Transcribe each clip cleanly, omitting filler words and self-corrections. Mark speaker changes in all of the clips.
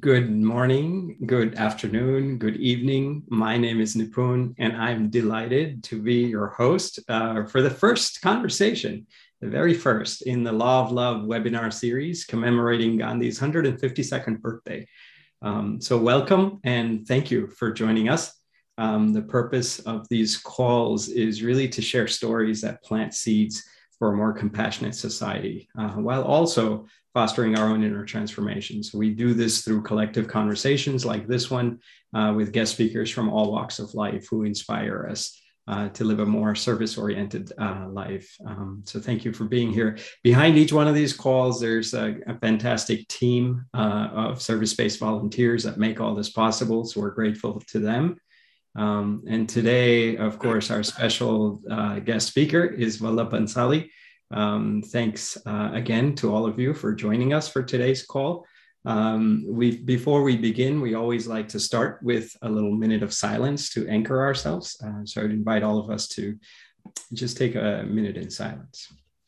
Speaker 1: Good morning, good afternoon, good evening. My name is Nipun, and I'm delighted to be your host for the first conversation, the very first in the Law of Love webinar series commemorating Gandhi's 152nd birthday. So welcome and thank you for joining us. The purpose of these calls is really to share stories that plant seeds for a more compassionate society, while also fostering our own inner transformation. So we do this through collective conversations like this one with guest speakers from all walks of life who inspire us to live a more service-oriented life. So thank you for being here. Behind each one of these calls, there's a fantastic team of service-based volunteers that make all this possible. So we're grateful to them. And today, of course, our special guest speaker is Vallabh Bhansali. Thanks again to all of you for joining us for today's call. Before we begin, we always like to start with a little minute of silence to anchor ourselves. So I'd invite all of us to just take a minute in silence.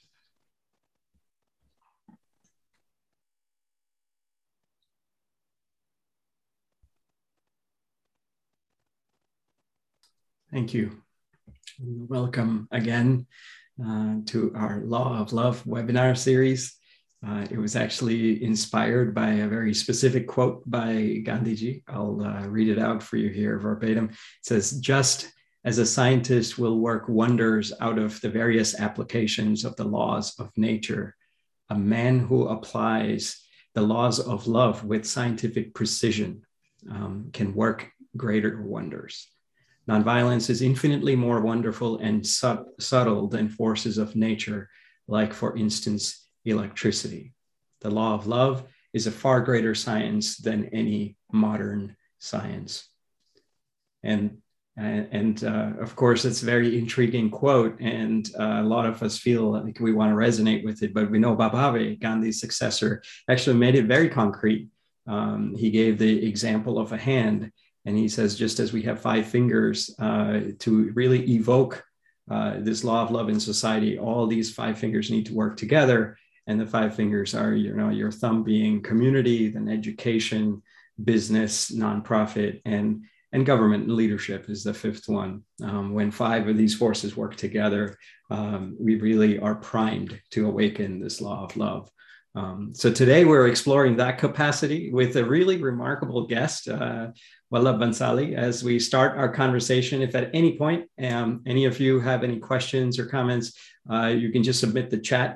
Speaker 1: Thank you. Welcome again to our Law of Love webinar series. It was actually inspired by a very specific quote by Gandhiji. I'll read it out for you here verbatim. It says, "Just as a scientist will work wonders out of the various applications of the laws of nature, a man who applies the laws of love with scientific precision can work greater wonders. Nonviolence is infinitely more wonderful and subtle than forces of nature, like, for instance, electricity. The law of love is a far greater science than any modern science." And of course, it's a very intriguing quote, and a lot of us feel like we want to resonate with it, but we know Bhabhave, Gandhi's successor, actually made it very concrete. He gave the example of a hand. And he says, just as we have five fingers to really evoke this law of love in society, all these five fingers need to work together. And the five fingers are, your thumb being community, then education, business, nonprofit, and government and leadership is the fifth one. When five of these forces work together, we really are primed to awaken this law of love. So today we're exploring that capacity with a really remarkable guest, Vallabh Bhansali. As we start our conversation, if at any point any of you have any questions or comments, you can just submit the chat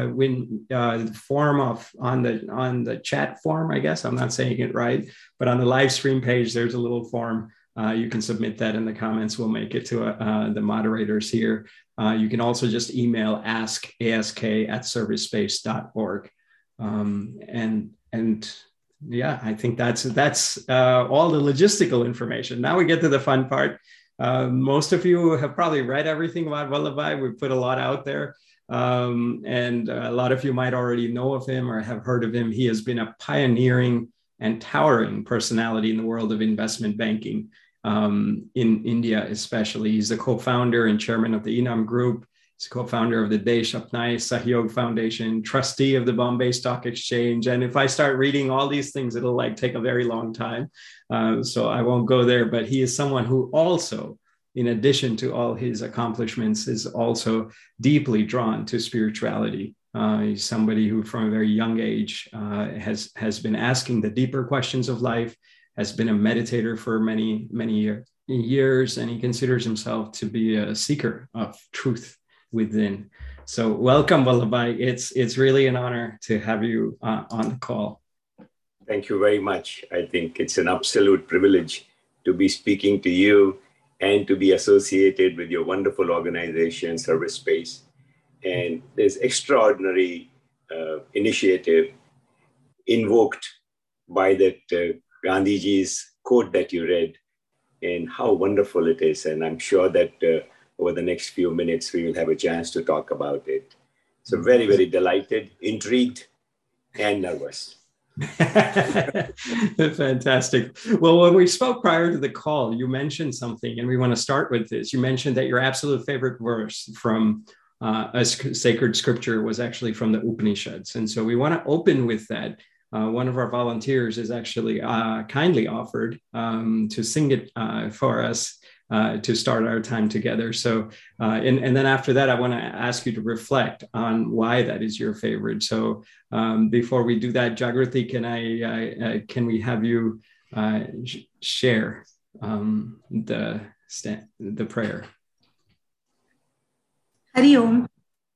Speaker 1: form on the chat form. I guess I'm not saying it right, but on the live stream page, there's a little form. You can submit that in the comments. We'll make it to the moderators here. You can also just email ask@servicespace.org. Yeah, I think that's all the logistical information. Now we get to the fun part. Most of you have probably read everything about Vallabhbhai. We put a lot out there, and a lot of you might already know of him or have heard of him. He has been a pioneering and towering personality in the world of investment banking, in India especially. He's the co-founder and chairman of the Enam Group. He's co-founder of the Desh Apnaye Sahyog Foundation, trustee of the Bombay Stock Exchange. And if I start reading all these things, it'll take a very long time. So I won't go there, but he is someone who also, in addition to all his accomplishments, is also deeply drawn to spirituality. He's somebody who from a very young age has been asking the deeper questions of life, has been a meditator for many, many years, and he considers himself to be a seeker of truth within. So welcome, Vallabhbhai. It's really an honor to have you on the call.
Speaker 2: Thank you very much. I think it's an absolute privilege to be speaking to you and to be associated with your wonderful organization, Service Space. And this extraordinary initiative invoked by that Gandhiji's quote that you read, and how wonderful it is. And I'm sure that over the next few minutes, we will have a chance to talk about it. So very, very delighted, intrigued, and nervous.
Speaker 1: Fantastic. Well, when we spoke prior to the call, you mentioned something, and we want to start with this. You mentioned that your absolute favorite verse from a sacred scripture was actually from the Upanishads. And so we want to open with that. one of our volunteers is actually kindly offered to sing it for us to start our time together. So, and then after that, I want to ask you to reflect on why that is your favorite. So, before we do that, Jagrati, can we have you share the prayer?
Speaker 3: Hari Om.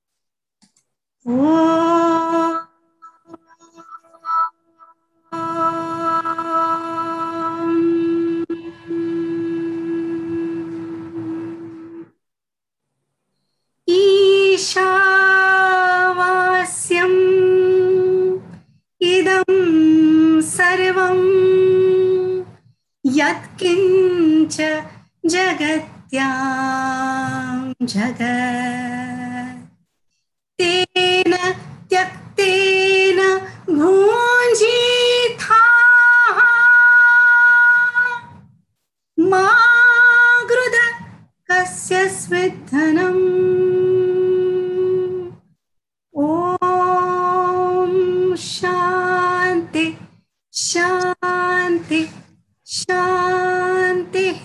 Speaker 3: ईशावास्यं इदं सर्वं यत्किञ्च जगत्यां जगत् तेन त्यक्तेन भुञ्जीथाः मा गृध कस्य स्विद्धनम् ॐ शान्ति शान्ति शान्तिः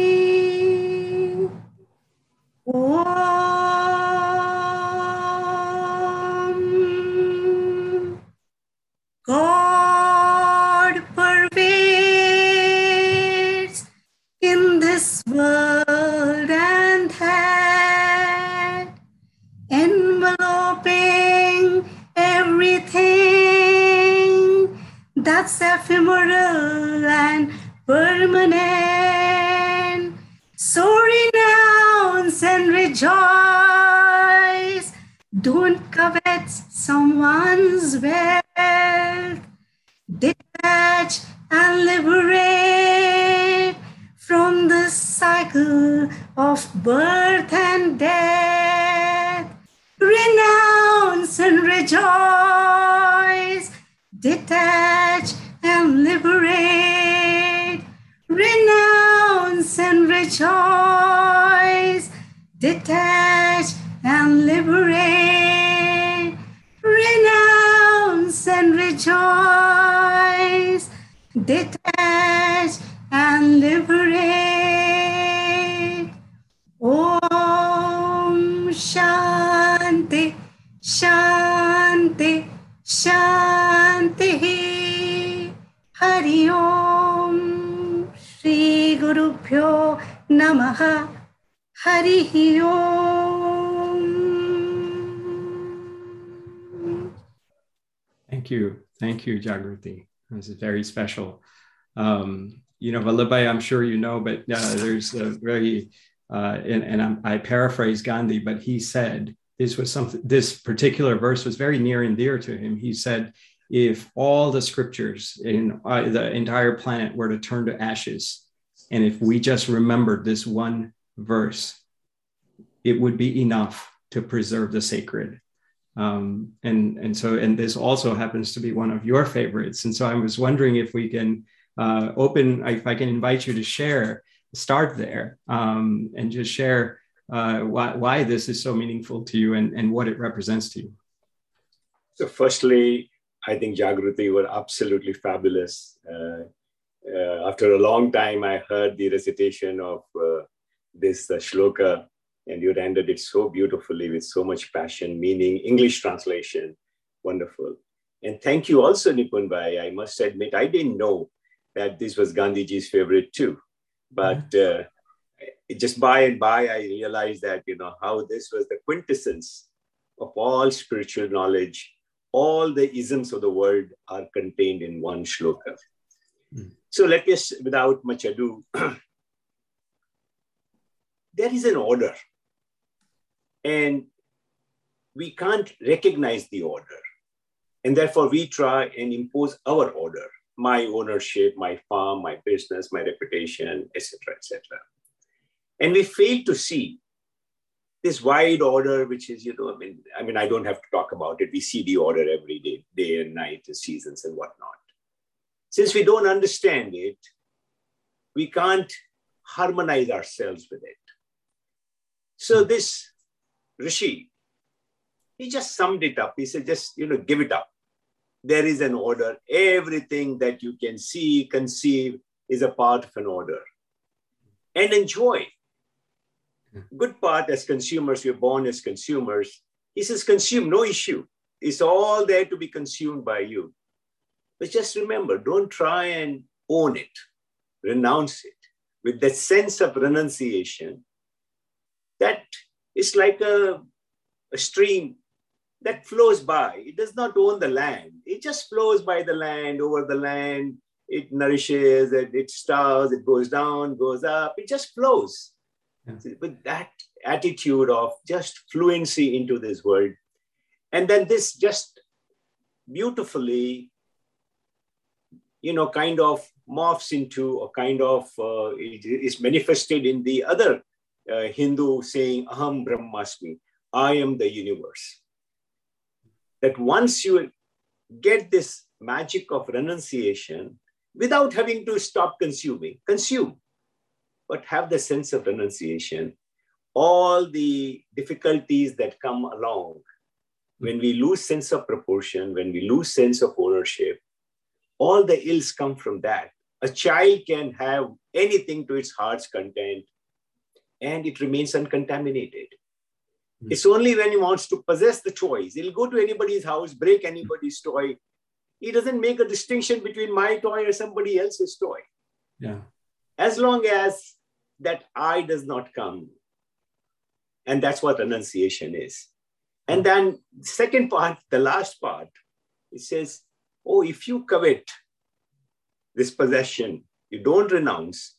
Speaker 3: God pervades in this world and that, enveloping everything that's ephemeral and permanent. So renounce and rejoice. Don't covet someone's wealth. Detach and liberate from the cycle of birth and death. Renounce and rejoice. Detach and liberate. Renounce and rejoice. Detach and liberate. Renounce and rejoice. Detach and liberate. Om Shanti Shanti Shanti. Hari Om. Shri Guru Pyo Namaha. Hari Om.
Speaker 1: Thank you, Jagrati. This is very special. Vallabhai, I'm sure you know, but there's a very, I paraphrase Gandhi, but he said this particular verse was very near and dear to him. He said, if all the scriptures in the entire planet were to turn to ashes, and if we just remembered this one verse, it would be enough to preserve the sacred. And this also happens to be one of your favorites. And so I was wondering if we can if I can invite you to start there and just share why this is so meaningful to you and what it represents to you.
Speaker 2: So firstly, I think Jagrati were absolutely fabulous. After a long time, I heard the recitation of this shloka, and you rendered it so beautifully with so much passion, meaning, English translation. Wonderful. And thank you also, Nipun Bhai. I must admit, I didn't know that this was Gandhiji's favorite too. But just by and by, I realized that, how this was the quintessence of all spiritual knowledge. All the isms of the world are contained in one shloka. So let us, without much ado, there is an order. And we can't recognize the order. And therefore, we try and impose our order, my ownership, my farm, my business, my reputation, etc., etc. And we fail to see this wide order, which is, I don't have to talk about it. We see the order every day, day and night, the seasons and whatnot. Since we don't understand it, we can't harmonize ourselves with it. So this Rishi, he just summed it up. He said, just, give it up. there is an order. Everything that you can see, conceive is a part of an order. And enjoy. Good part as consumers, we're born as consumers. He says, consume, no issue. It's all there to be consumed by you. But just remember, don't try and own it, renounce it. With that sense of renunciation, that is like a stream that flows by. It does not own the land. It just flows by the land, over the land. It nourishes, it starves, it goes down, goes up. It just flows. Yeah. With that attitude of just fluency into this world. And then this just beautifully, kind of morphs into a kind of, it is manifested in the other Hindu saying, Aham Brahmasmi, I am the universe. That once you get this magic of renunciation, without having to stop consuming, consume, but have the sense of renunciation, all the difficulties that come along, when we lose sense of proportion, when we lose sense of ownership, all the ills come from that. A child can have anything to its heart's content and it remains uncontaminated. It's only when he wants to possess the toys, he'll go to anybody's house, break anybody's toy. He doesn't make a distinction between my toy or somebody else's toy.
Speaker 1: Yeah.
Speaker 2: As long as that I does not come. And that's what renunciation is. And then second part, the last part, it says, oh, if you covet this possession, you don't renounce,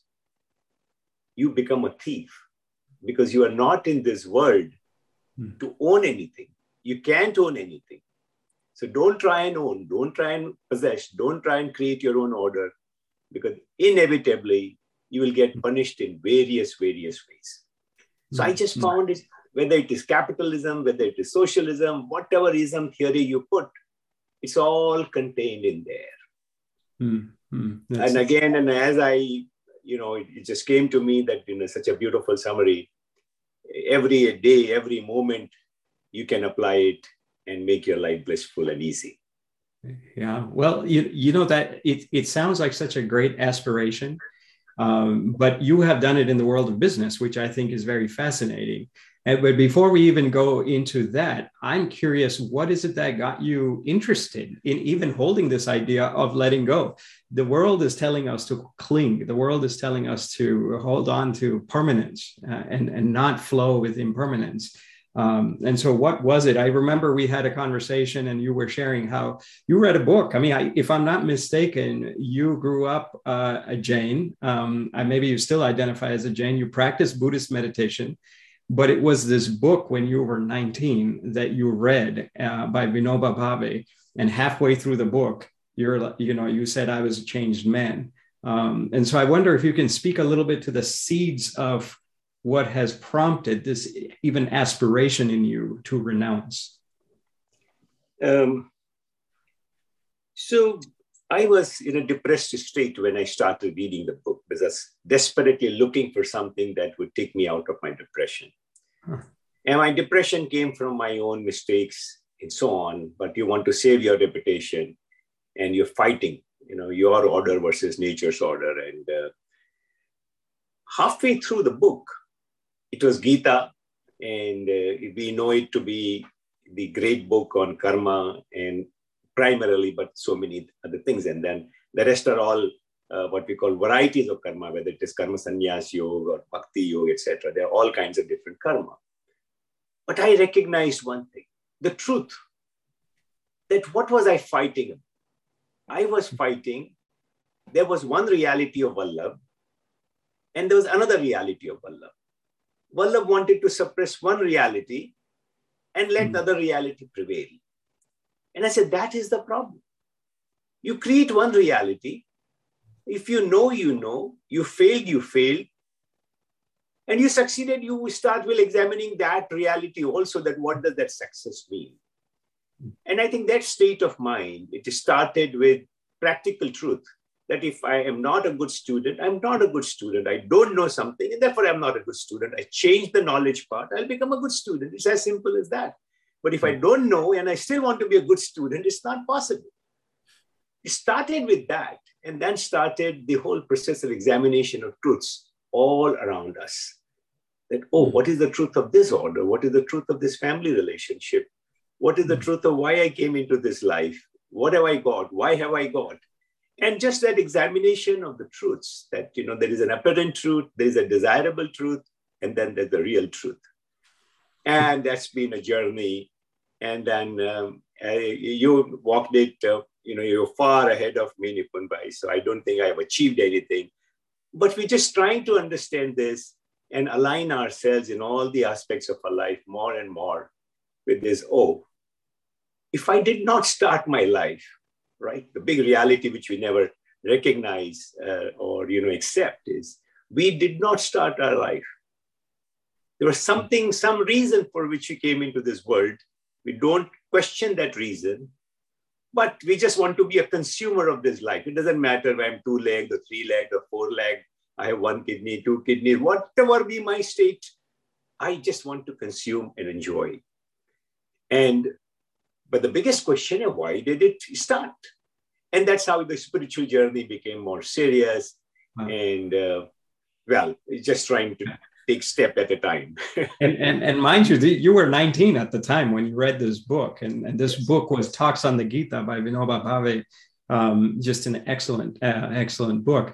Speaker 2: you become a thief because you are not in this world to own anything. You can't own anything. So don't try and own, don't try and possess, don't try and create your own order because inevitably you will get punished in various ways. So I just found it, whether it is capitalism, whether it is socialism, whatever ism theory you put, it's all contained in there. And again, and as I, it just came to me that, such a beautiful summary, every day, every moment, you can apply it and make your life blissful and easy.
Speaker 1: Yeah, well, that it sounds like such a great aspiration, but you have done it in the world of business, which I think is very fascinating. But before we even go into that, I'm curious, what is it that got you interested in even holding this idea of letting go? The world is telling us to cling. The world is telling us to hold on to permanence and not flow with impermanence. And so what was it? I remember we had a conversation and you were sharing how you read a book. I mean, if I'm not mistaken, you grew up a Jain. Maybe you still identify as a Jain. You practice Buddhist meditation. But it was this book when you were 19 that you read by Vinoba Bhave, and halfway through the book, you said, I was a changed man. And so I wonder if you can speak a little bit to the seeds of what has prompted this even aspiration in you to renounce.
Speaker 2: So I was in a depressed state when I started reading the book because I was desperately looking for something that would take me out of my depression. And my depression came from my own mistakes and so on, but you want to save your reputation and you're fighting, your order versus nature's order. And halfway through the book, it was Gita, and we know it to be the great book on karma and primarily, but so many other things. And then the rest are all what we call varieties of karma, whether it is karma sannyas yoga or bhakti yoga, etc. There are all kinds of different karma. But I recognized one thing, the truth, that what was I fighting? I was fighting, there was one reality of Vallabh, and there was another reality of Vallabh. Vallabh wanted to suppress one reality and let the other reality prevail. And I said, that is the problem. You create one reality. If you know, you failed, and you succeeded, you start examining that reality also, that what does that success mean? And I think that state of mind, it started with practical truth, that if I am not a good student, I'm not a good student. I don't know something, and therefore I'm not a good student. I change the knowledge part, I'll become a good student. It's as simple as that. But if I don't know and I still want to be a good student, it's not possible. it started with that, and then started the whole process of examination of truths all around us. That, oh, what is the truth of this order? What is the truth of this family relationship? What is the truth of why I came into this life? What have I got? Why have I got? And just that examination of the truths, that, there is an apparent truth, there is a desirable truth, and then there's the real truth. And that's been a journey. And then you walked it, you're far ahead of me, Nipunbhai. So I don't think I've achieved anything. But we're just trying to understand this and align ourselves in all the aspects of our life more and more with this, if I did not start my life, right? The big reality which we never recognize or accept is we did not start our life. There was some reason for which we came into this world. We don't question that reason, but we just want to be a consumer of this life. It doesn't matter if I'm 2-legged or 3-legged or 4-legged. I have 1 kidney, 2 kidneys, whatever be my state. I just want to consume and enjoy. But the biggest question is, why did it start? And that's how the spiritual journey became more serious. Wow. And just trying to take step at a time.
Speaker 1: and mind you, you were 19 at the time when you read this book. And this book was Talks on the Gita by Vinoba Bhave. Just an excellent book.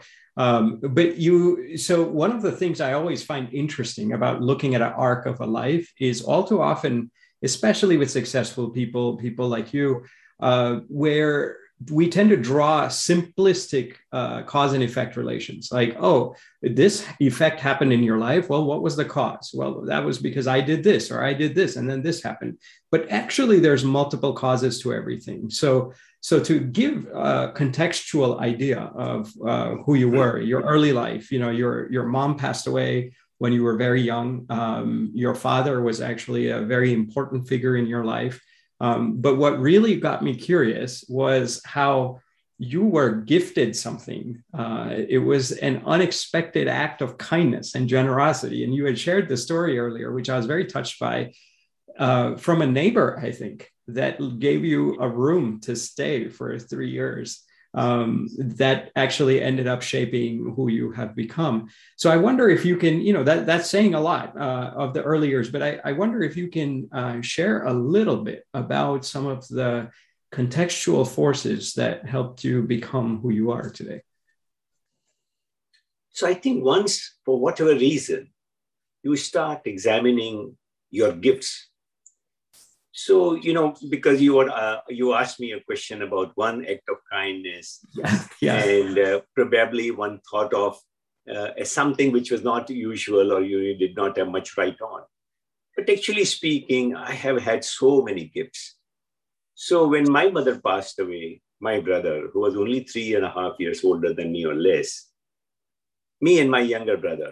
Speaker 1: So one of the things I always find interesting about looking at an arc of a life is all too often, especially with successful people like you, where we tend to draw simplistic cause and effect relations. Like, oh, this effect happened in your life. Well, what was the cause? Well, that was because I did this or I did this and then this happened. But actually, there's multiple causes to everything. So to give a contextual idea of who you were, your early life, your mom passed away when you were very young. Your father was actually a very important figure in your life. But what really got me curious was how you were gifted something. It was an unexpected act of kindness and generosity. And you had shared the story earlier, which I was very touched by, from a neighbor, I think, that gave you a room to stay for 3 years. That actually ended up shaping who you have become. So I wonder if you can, that's saying a lot of the early years, but I wonder if you can share a little bit about some of the contextual forces that helped you become who you are today.
Speaker 2: So I think once, for whatever reason, you start examining your gifts. So, because you asked me a question about one act of kindness, and probably one thought of as something which was not usual or you did not have much right on. But actually speaking, I have had so many gifts. So when my mother passed away, my brother, who was only 3.5 years older than me or less, me and my younger brother,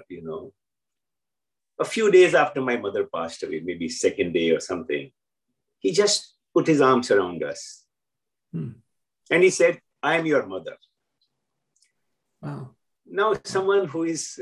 Speaker 2: a few days after my mother passed away, maybe second day or something, he just put his arms around us. And he said, I am your mother.
Speaker 1: Wow.
Speaker 2: Now, someone who is,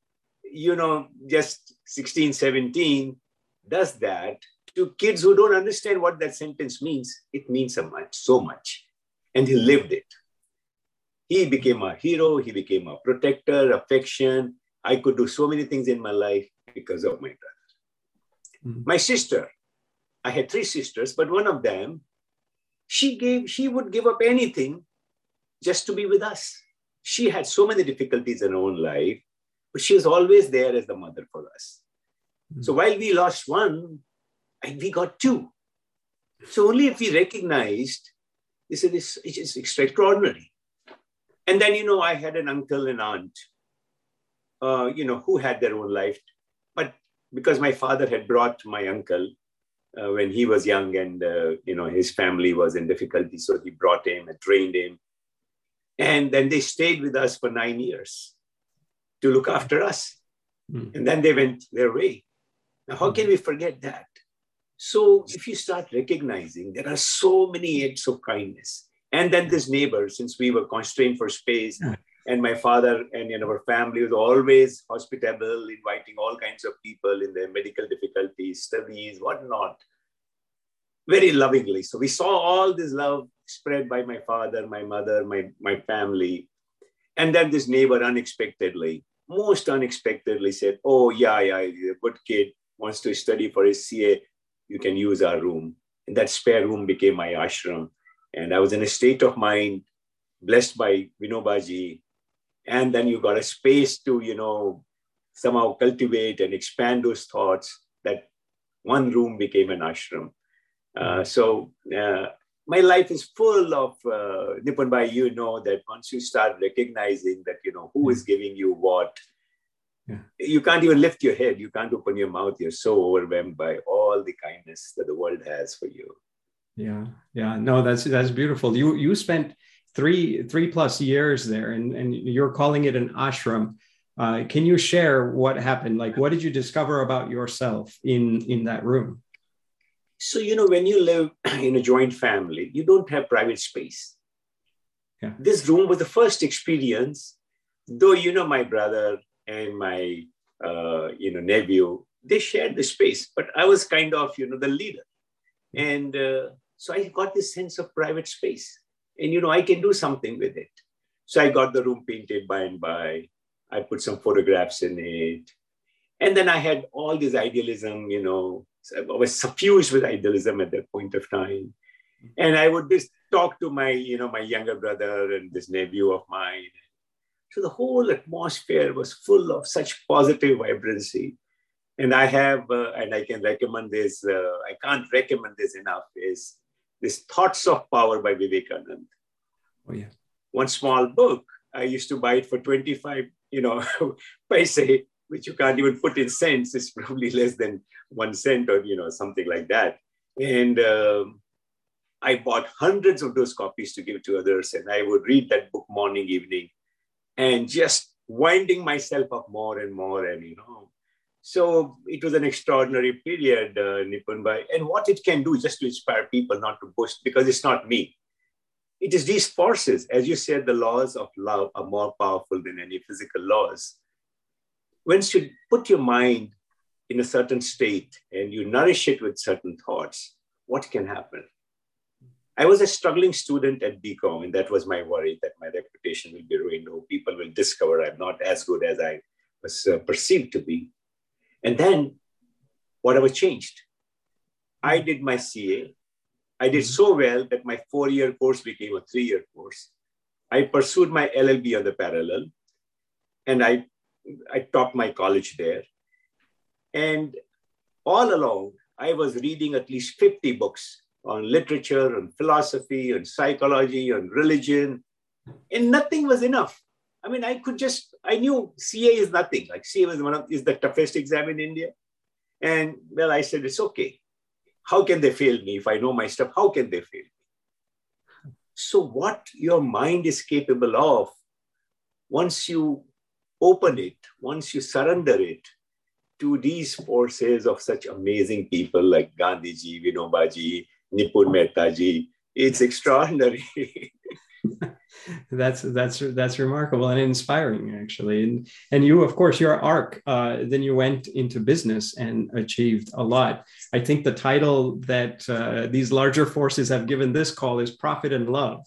Speaker 2: just 16, 17, does that to kids who don't understand what that sentence means. It means so much. And he lived it. He became a hero. He became a protector, affection. I could do so many things in my life because of my brother. My sister, I had 3 sisters, but one of them, she would give up anything just to be with us. She had so many difficulties in her own life, but she was always there as the mother for us. So while we lost one, we got 2. So only if we recognized, this is extraordinary. And then, I had an uncle and aunt, who had their own life. But because my father had brought my uncle when he was young and, his family was in difficulty, so he brought him and trained him. And then they stayed with us for 9 years to look after us. And then they went their way. Now, how can we forget that? So if you start recognizing there are so many acts of kindness, and then this neighbor, since we were constrained for space, and my father and our family was always hospitable, inviting all kinds of people in their medical difficulties, studies, whatnot. very lovingly. So we saw all this love spread by my father, my mother, my family. And then this neighbor most unexpectedly said, oh, yeah, he's a good kid, wants to study for his CA. You can use our room. And that spare room became my ashram. And I was in a state of mind, blessed by Vinobaji. And then you got a space to, somehow cultivate and expand those thoughts. That one room became an ashram. So my life is full of, Nipun Bhai, that once you start recognizing that, who is giving you what, you can't even lift your head. You can't open your mouth. You're so overwhelmed by all the kindness that the world has for you.
Speaker 1: Yeah. No, that's beautiful. You spent three plus years there, and you're calling it an ashram. Can you share what happened? Like, what did you discover about yourself in that room?
Speaker 2: So, when you live in a joint family, you don't have private space.
Speaker 1: Yeah.
Speaker 2: This room was the first experience, though, my brother and my, nephew, they shared the space, but I was kind of, the leader. And so I got this sense of private space, and, I can do something with it. So I got the room painted by and by. I put some photographs in it. And then I had all this idealism, I was suffused with idealism at that point of time. And I would just talk to my, my younger brother and this nephew of mine. So the whole atmosphere was full of such positive vibrancy. And I have, and I can recommend this, I can't recommend this enough, is this Thoughts of Power by Vivekanand.
Speaker 1: Oh, yeah.
Speaker 2: One small book. I used to buy it for 25, paise, which you can't even put in cents. It's probably less than 1 cent or, something like that. And I bought hundreds of those copies to give to others. And I would read that book morning, evening, and just winding myself up more and more. And, so it was an extraordinary period, Nipun Bhai. And what it can do just to inspire people, not to boast, because it's not me. It is these forces. As you said, the laws of love are more powerful than any physical laws. Once you put your mind in a certain state and you nourish it with certain thoughts, what can happen? I was a struggling student at BCom, and that was my worry, that my reputation will be ruined, or people will discover I'm not as good as I was perceived to be. And then whatever changed. I did my CA. I did so well that my 4-year course became a 3-year course. I pursued my LLB on the parallel, and I taught my college there. And all along, I was reading at least 50 books on literature, on philosophy, on psychology, on religion, and nothing was enough. I mean, I knew CA is nothing. Like CA is the toughest exam in India. And well, I said, it's okay. How can they fail me? If I know my stuff, how can they fail me? So what your mind is capable of, once you open it, once you surrender it to these forces of such amazing people like Gandhiji, Vinobaji, Nipun Mehtaji, it's extraordinary.
Speaker 1: That's remarkable and inspiring, actually. And you, of course, your arc. Then you went into business and achieved a lot. I think the title that these larger forces have given this call is Profit and Love.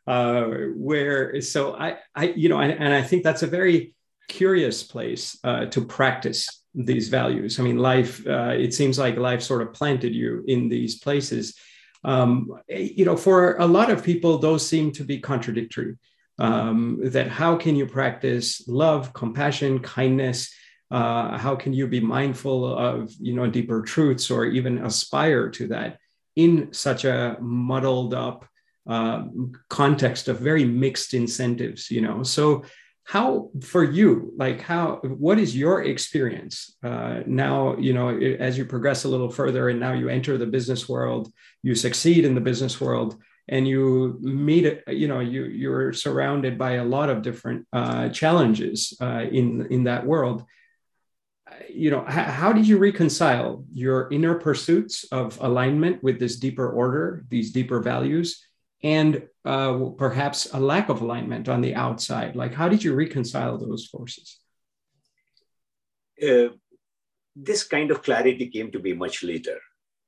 Speaker 1: I think that's a very curious place to practice these values. I mean, life. It seems like life sort of planted you in these places. For a lot of people, those seem to be contradictory. That how can you practice love, compassion, kindness? How can you be mindful of, deeper truths or even aspire to that in such a muddled up context of very mixed incentives, So how, for you, what is your experience now, as you progress a little further and now you enter the business world, you succeed in the business world, and you meet it, you're surrounded by a lot of different challenges in that world. How did you reconcile your inner pursuits of alignment with this deeper order, these deeper values, and perhaps a lack of alignment on the outside? Like, how did you reconcile those forces?
Speaker 2: This kind of clarity came to me much later.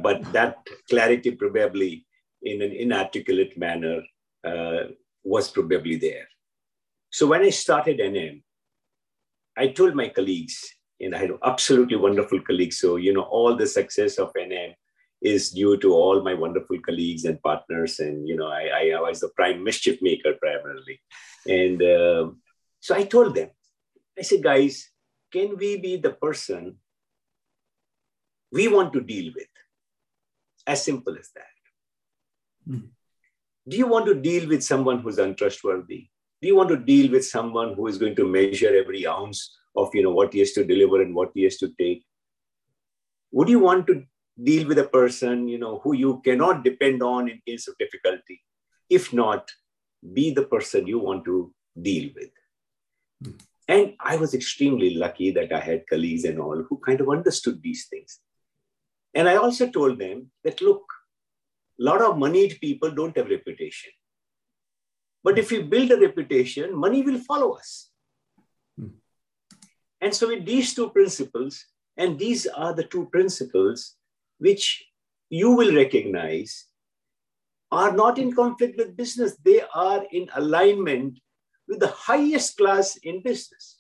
Speaker 2: but that clarity probably in an inarticulate manner was probably there. So when I started NM, I told my colleagues, and I had absolutely wonderful colleagues. So, all the success of NM is due to all my wonderful colleagues and partners. And, I was the prime mischief maker primarily. And so I told them, I said, guys, can we be the person we want to deal with? As simple as that. Mm. Do you want to deal with someone who's untrustworthy? Do you want to deal with someone who is going to measure every ounce of what he has to deliver and what he has to take? Would you want to deal with a person who you cannot depend on in case of difficulty? If not, be the person you want to deal with. Mm. And I was extremely lucky that I had colleagues and all who kind of understood these things. And I also told them that, look, a lot of moneyed people don't have reputation. But if we build a reputation, money will follow us. Hmm. And so with these two principles, and these are the two principles which you will recognize are not in conflict with business. They are in alignment with the highest class in business.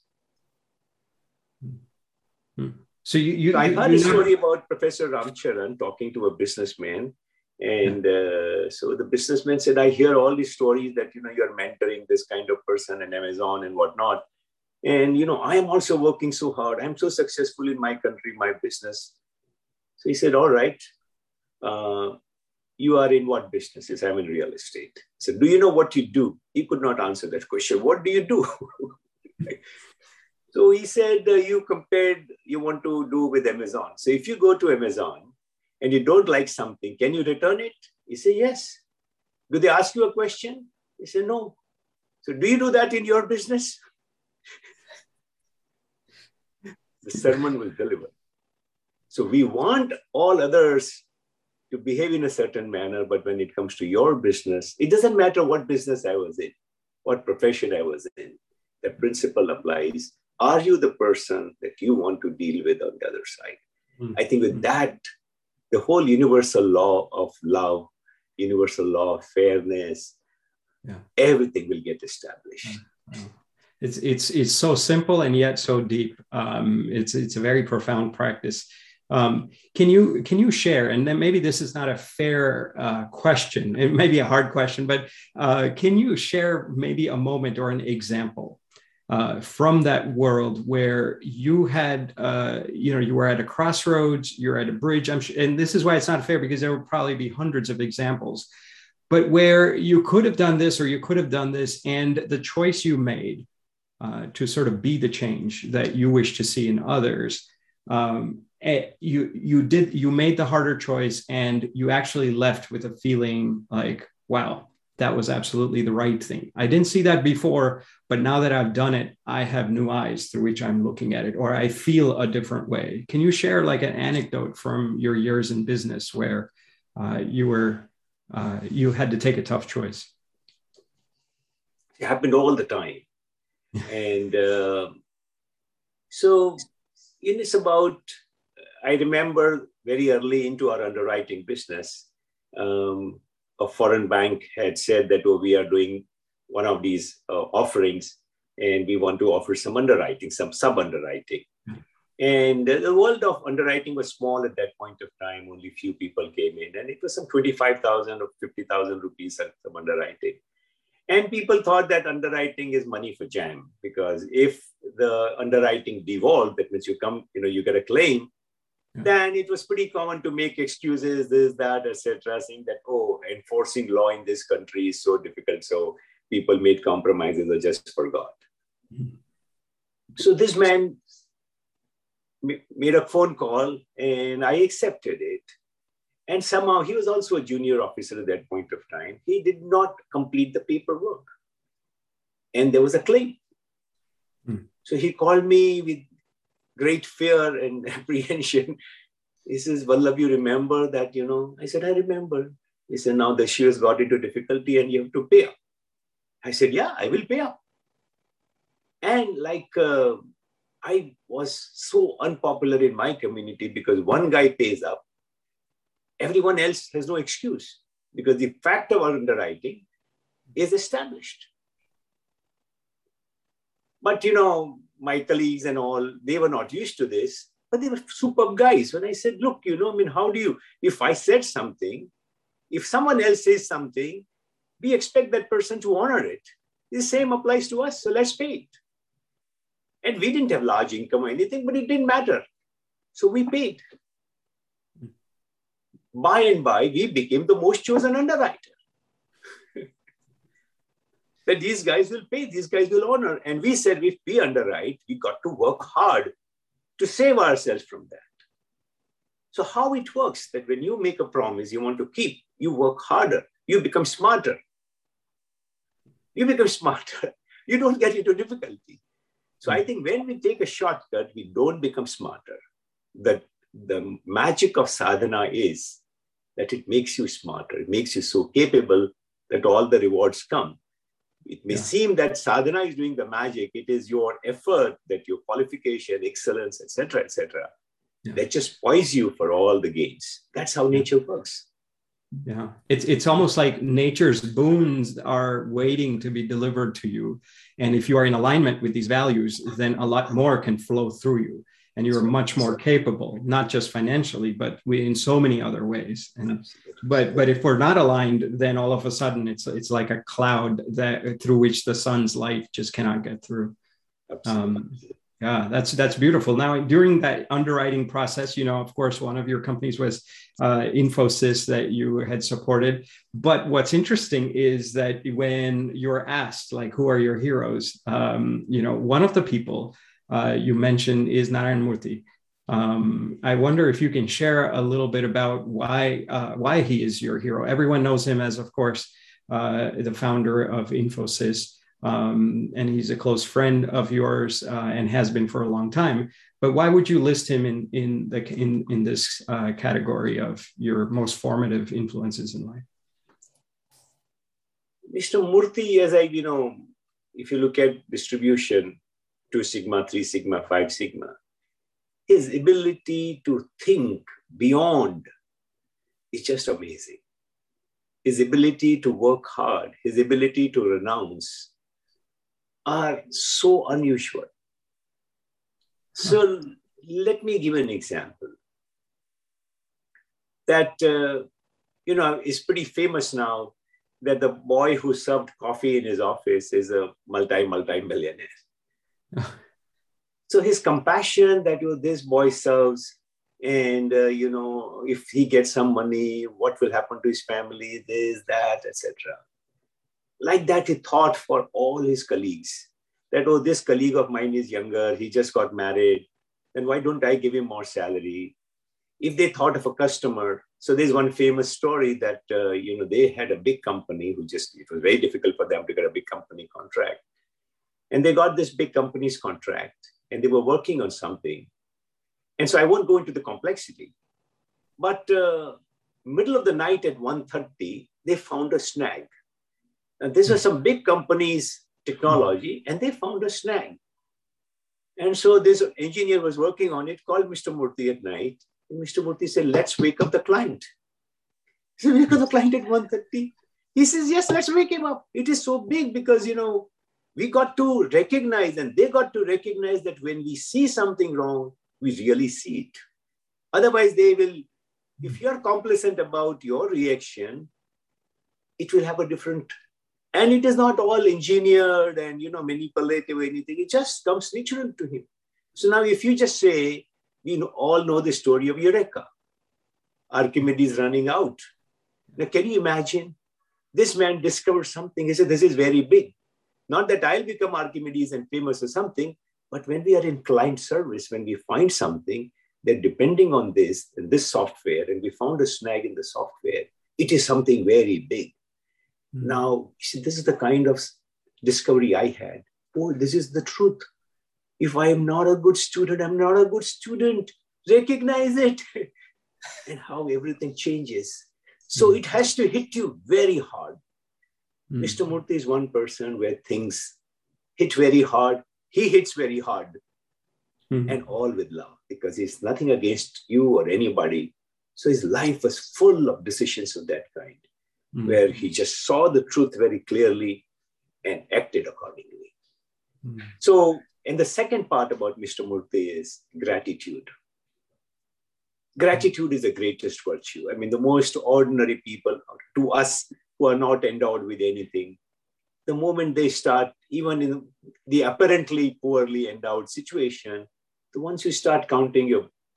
Speaker 1: Hmm. So
Speaker 2: I heard a story about Professor Ramcharan talking to a businessman. And so the businessman said, I hear all these stories that, you're mentoring this kind of person in Amazon and whatnot. And, I am also working so hard. I'm so successful in my country, my business. So he said, all right, you are in what business? He said, I'm in real estate. I said, do you know what you do? He could not answer that question. What do you do? So he said, you want to do with Amazon. So if you go to Amazon, and you don't like something, can you return it? He said, yes. Do they ask you a question? He said, no. So do you do that in your business? The sermon was delivered. So we want all others to behave in a certain manner, but when it comes to your business, it doesn't matter what business I was in, what profession I was in, the principle applies. Are you the person that you want to deal with on the other side? Mm-hmm. I think with that, the whole universal law of love, universal law of fairness, everything will get established.
Speaker 1: It's so simple and yet so deep. It's a very profound practice. Can you share? And then maybe this is not a fair question. It may be a hard question, but can you share maybe a moment or an example from that world where you had, you were at a crossroads, you're at a bridge, and this is why it's not fair, because there will probably be hundreds of examples, but where you could have done this or you could have done this, and the choice you made to sort of be the change that you wish to see in others, you made the harder choice, and you actually left with a feeling like, wow, that was absolutely the right thing. I didn't see that before, but now that I've done it, I have new eyes through which I'm looking at it, or I feel a different way. Can you share like an anecdote from your years in business where you had to take a tough choice?
Speaker 2: It happened all the time. And so it's about, I remember very early into our underwriting business, a foreign bank had said that, we are doing one of these offerings and we want to offer some underwriting, some sub-underwriting. And the world of underwriting was small at that point of time. Only few people came in, and it was some 25,000 or 50,000 rupees at some underwriting. And people thought that underwriting is money for jam, because if the underwriting devolved, that means you get a claim, then it was pretty common to make excuses, this, that, etc., saying that, enforcing law in this country is so difficult. So people made compromises or just forgot. Mm-hmm. So this man made a phone call and I accepted it. And somehow he was also a junior officer at that point of time. He did not complete the paperwork. And there was a claim. Mm-hmm. So he called me with great fear and apprehension. He says, Vallabh, you remember that, I said, I remember. He said, now the shoe has got into difficulty and you have to pay up. I said, yeah, I will pay up. And I was so unpopular in my community because one guy pays up everyone else has no excuse because the fact of underwriting is established. But, my colleagues and all, they were not used to this, but they were superb guys. When I said, look, how do you, if I said something, if someone else says something, we expect that person to honor it. The same applies to us, so let's pay it. And we didn't have large income or anything, but it didn't matter. So we paid. By and by, we became the most chosen underwriter. That these guys will pay, these guys will honor. And we said, if we underwrite, we got to work hard to save ourselves from that. So how it works, that when you make a promise you want to keep, you work harder, you become smarter. You become smarter. You don't get into difficulty. So I think when we take a shortcut, we don't become smarter. The magic of sadhana is that it makes you smarter. It makes you so capable that all the rewards come. It may seem that sadhana is doing the magic. It is your effort, that your qualification, excellence, etc., that just poise you for all the gains. That's how nature works.
Speaker 1: Yeah, it's almost like nature's boons are waiting to be delivered to you. And if you are in alignment with these values, then a lot more can flow through you. And you're much more capable, not just financially, but in so many other ways. And but if we're not aligned, then all of a sudden it's like a cloud that through which the sun's light just cannot get through. Yeah, that's beautiful. Now, during that underwriting process, of course, one of your companies was Infosys that you had supported. But what's interesting is that when you're asked, like, who are your heroes? One of the people you mentioned is Narayan Murthy. I wonder if you can share a little bit about why he is your hero. Everyone knows him as, of course, the founder of Infosys. And he's a close friend of yours and has been for a long time. But why would you list him in this category of your most formative influences in life?
Speaker 2: Mr. Murthy, if you look at distribution, 2 sigma, 3 sigma, 5 sigma, his ability to think beyond is just amazing. His ability to work hard, his ability to renounce are so unusual. So let me give an example. That, is pretty famous now that the boy who served coffee in his office is a multi-millionaire. So his compassion that this boy serves, and if he gets some money, what will happen to his family, this, that, etc. Like that, he thought for all his colleagues that, this colleague of mine is younger, he just got married, then why don't I give him more salary? If they thought of a customer, so there's one famous story that, they had a big company it was very difficult for them to get a big company contract. And they got this big company's contract and they were working on something. And so I won't go into the complexity, but middle of the night at 1:30, they found a snag. And this was some big company's technology and they found a snag. And so this engineer was working on it, called Mr. Murthy at night. And Mr. Murthy said, let's wake up the client. He said, wake up the client at 1:30. He says, yes, let's wake him up. It is so big because, we got to recognize and they got to recognize that when we see something wrong, we really see it. Otherwise, they will, if you're complacent about your reaction, it will have a different, and it is not all engineered and, manipulative or anything. It just comes natural to him. So now if you just say, we all know the story of Eureka, Archimedes running out. Now, can you imagine? This man discovered something. He said, this is very big. Not that I'll become Archimedes and famous or something, but when we are in client service, when we find something that depending on this software, and we found a snag in the software, it is something very big. Mm-hmm. Now, this is the kind of discovery I had. Oh, this is the truth. If I am not a good student, I'm not a good student. Recognize it. And how everything changes. So it has to hit you very hard. Mr. Murthy is one person where things hit very hard. He hits very hard and all with love because it's nothing against you or anybody. So his life was full of decisions of that kind, where he just saw the truth very clearly and acted accordingly. So, and the second part about Mr. Murthy is gratitude. Gratitude is the greatest virtue. I mean, the most ordinary people, to us who are not endowed with anything, the moment they start, even in the apparently poorly endowed situation, the once you start counting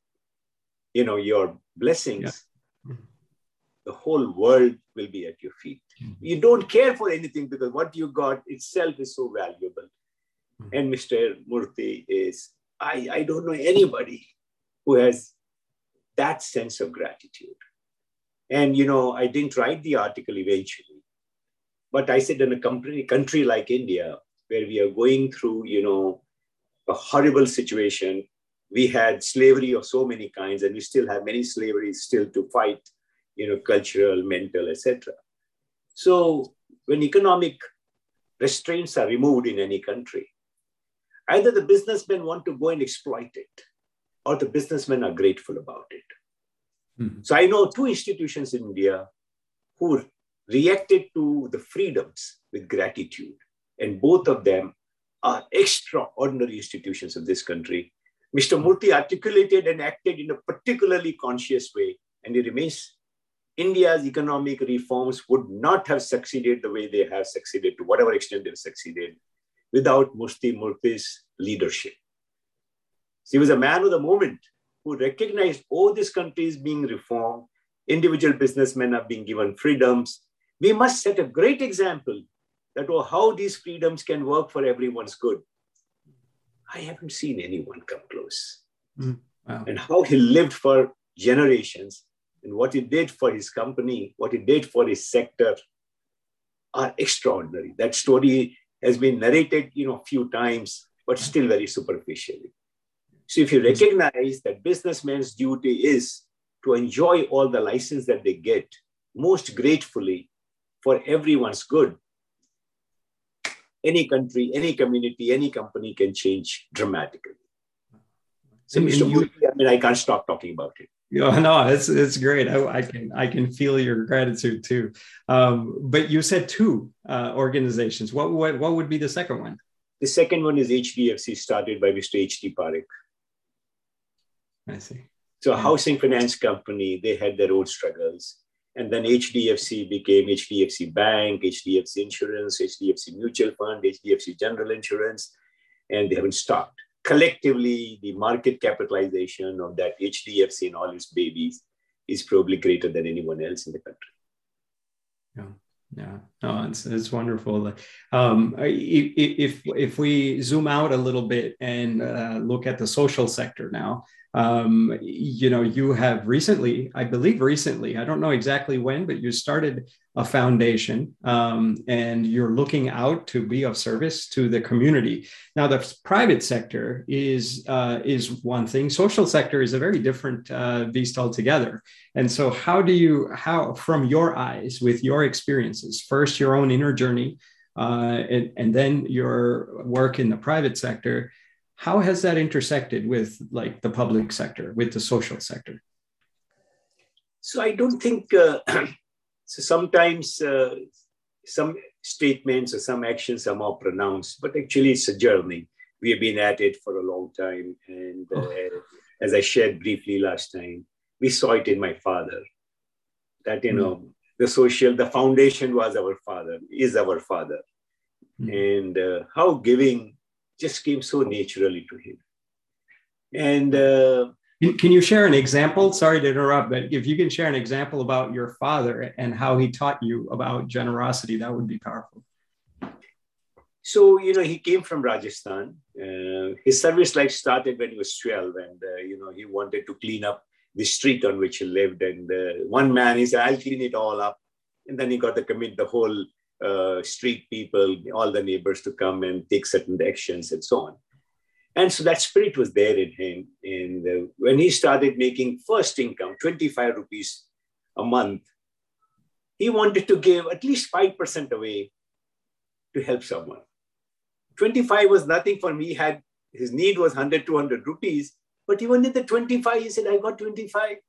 Speaker 2: your blessings, the whole world will be at your feet. You don't care for anything because what you got itself is so valuable. And Mr. Murthy is, I don't know anybody who has that sense of gratitude. And, I didn't write the article eventually, but I said in a country like India, where we are going through, a horrible situation, we had slavery of so many kinds, and we still have many slaveries still to fight, cultural, mental, etc. So when economic restraints are removed in any country, either the businessmen want to go and exploit it, or the businessmen are grateful about it. So I know two institutions in India who reacted to the freedoms with gratitude, and both of them are extraordinary institutions of this country. Mr. Murthy articulated and acted in a particularly conscious way, and it remains India's economic reforms would not have succeeded the way they have succeeded, to whatever extent they've succeeded, without Mufti Murthy's leadership. So he was a man of the moment who recognized, this country is being reformed, individual businessmen are being given freedoms. We must set a great example that how these freedoms can work for everyone's good. I haven't seen anyone come close.
Speaker 1: Wow.
Speaker 2: And how he lived for generations and what he did for his company, what he did for his sector are extraordinary. That story has been narrated, a few times, but still very superficially. So if you recognize that businessmen's duty is to enjoy all the license that they get most gratefully for everyone's good, any country, any community, any company can change dramatically. So Mr. Murthy, I can't stop talking about it.
Speaker 1: No, it's great. I can feel your gratitude too. But you said two organizations. What would be the second one?
Speaker 2: The second one is HDFC, started by Mr. H.T. Parekh.
Speaker 1: I see.
Speaker 2: So housing finance company, they had their own struggles. And then HDFC became HDFC Bank, HDFC Insurance, HDFC Mutual Fund, HDFC General Insurance, and they haven't stopped. Collectively, the market capitalization of that HDFC and all its babies is probably greater than anyone else in the country.
Speaker 1: Yeah, no, it's wonderful. If we zoom out a little bit and look at the social sector now, you have recently, I don't know exactly when, but you started a foundation and you're looking out to be of service to the community. Now, the private sector is one thing. Social sector is a very different beast altogether. And so how from your eyes, with your experiences, first your own inner journey, and then your work in the private sector, how has that intersected with like the public sector, with the social sector?
Speaker 2: So I don't think, so sometimes some statements or some actions are more pronounced, but actually it's a journey. We have been at it for a long time. And as I shared briefly last time, we saw it in my father, that, the foundation was our father, is our father. And how giving just came so naturally to him. And
Speaker 1: can you share an example? Sorry to interrupt, but if you can share an example about your father and how he taught you about generosity, that would be powerful.
Speaker 2: So, he came from Rajasthan. His service life started when he was 12, and, he wanted to clean up the street on which he lived. And one man, he said, I'll clean it all up. And then he got to commit the whole street people, all the neighbors to come and take certain actions and so on. And so that spirit was there in him. And when he started making first income, 25 rupees a month, he wanted to give at least 5% away to help someone. 25 was nothing for me. His need was 100, 200 rupees, but he wanted the 25. He said, I got 25.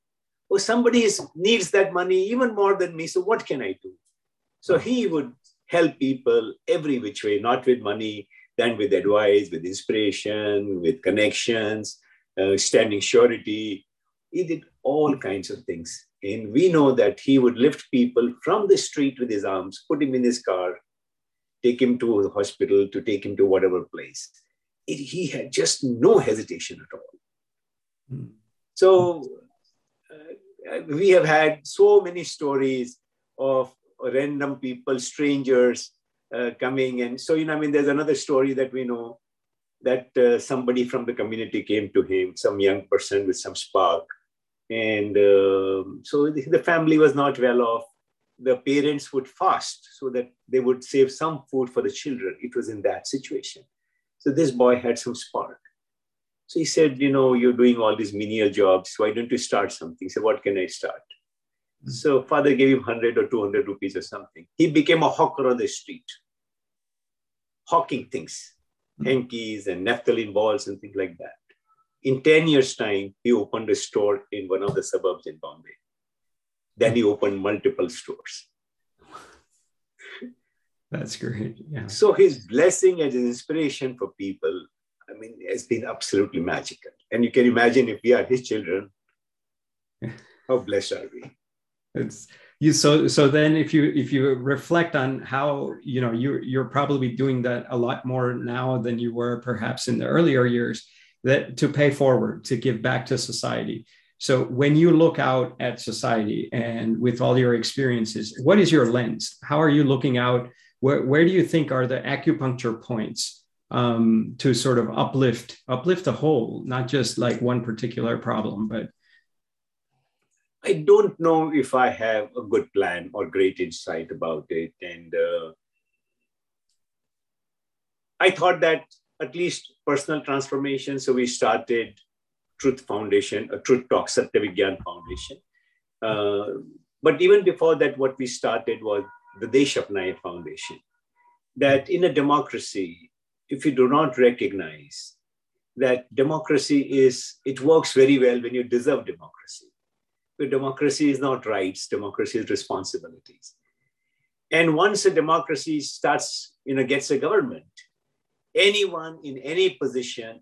Speaker 2: oh, needs that money even more than me. So what can I do? So he would help people every which way, not with money, then with advice, with inspiration, with connections, standing surety. He did all kinds of things. And we know that he would lift people from the street with his arms, put him in his car, take him to the hospital, to take him to whatever place. He had just no hesitation at all. So we have had so many stories of random people, strangers coming. And so, there's another story that we know that somebody from the community came to him, some young person with some spark. And so the family was not well off. The parents would fast so that they would save some food for the children. It was in that situation. So this boy had some spark. So he said, you're doing all these menial jobs. Why don't you start something? He said, what can I start? So father gave him 100 or 200 rupees or something. He became a hawker on the street, hawking things, hankies and naphthalene balls and things like that. In 10 years' time, he opened a store in one of the suburbs in Bombay. Then he opened multiple stores.
Speaker 1: That's great. Yeah.
Speaker 2: So his blessing and his inspiration for people, has been absolutely magical. And you can imagine if we are his children, how blessed are we?
Speaker 1: So then if you reflect on how, you're probably doing that a lot more now than you were perhaps in the earlier years, that to pay forward, to give back to society. So when you look out at society and with all your experiences, what is your lens? How are you looking out? Where do you think are the acupuncture points to sort of uplift the whole, not just like one particular problem, but
Speaker 2: I don't know if I have a good plan or great insight about it. And I thought that at least personal transformation. So we started Truth Foundation, a Truth Talk Satya Vigyan Foundation. But even before that, what we started was the Desh Apnaye Foundation. That in a democracy, if you do not recognize that democracy it works very well when you deserve democracy. But democracy is not rights, democracy is responsibilities. And once a democracy starts, gets a government, anyone in any position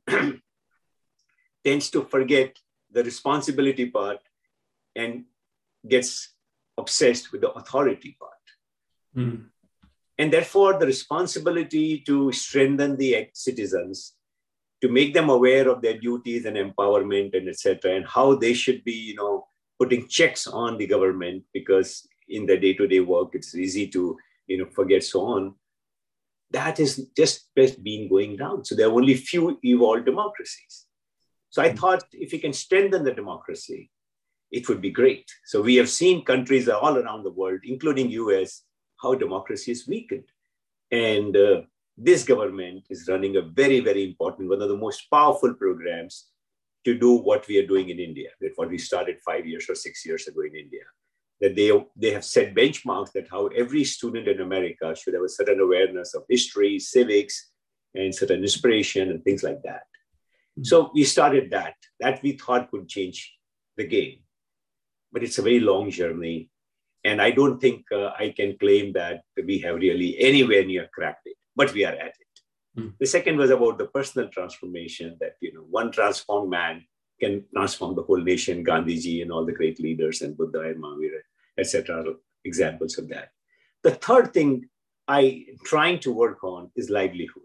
Speaker 2: tends to forget the responsibility part and gets obsessed with the authority part. And therefore, the responsibility to strengthen the citizens, to make them aware of their duties and empowerment and etc., and how they should be, putting checks on the government, because in the day-to-day work, it's easy to, forget so on. That is just been going down. So there are only few evolved democracies. So I thought if we can strengthen the democracy, it would be great. So we have seen countries all around the world, including US, how democracy is weakened. And this government is running a very, very important, one of the most powerful programs to do what we are doing in India, that what we started 5 years or 6 years ago in India. That they have set benchmarks that how every student in America should have a certain awareness of history, civics, and certain inspiration and things like that. So we started that we thought could change the game. But it's a very long journey. And I don't think I can claim that we have really anywhere near cracked it, but we are at it. The second was about the personal transformation that, one transformed man can transform the whole nation, Gandhiji and all the great leaders and Buddha and Mahavira, etc., examples of that. The third thing I am trying to work on is livelihood.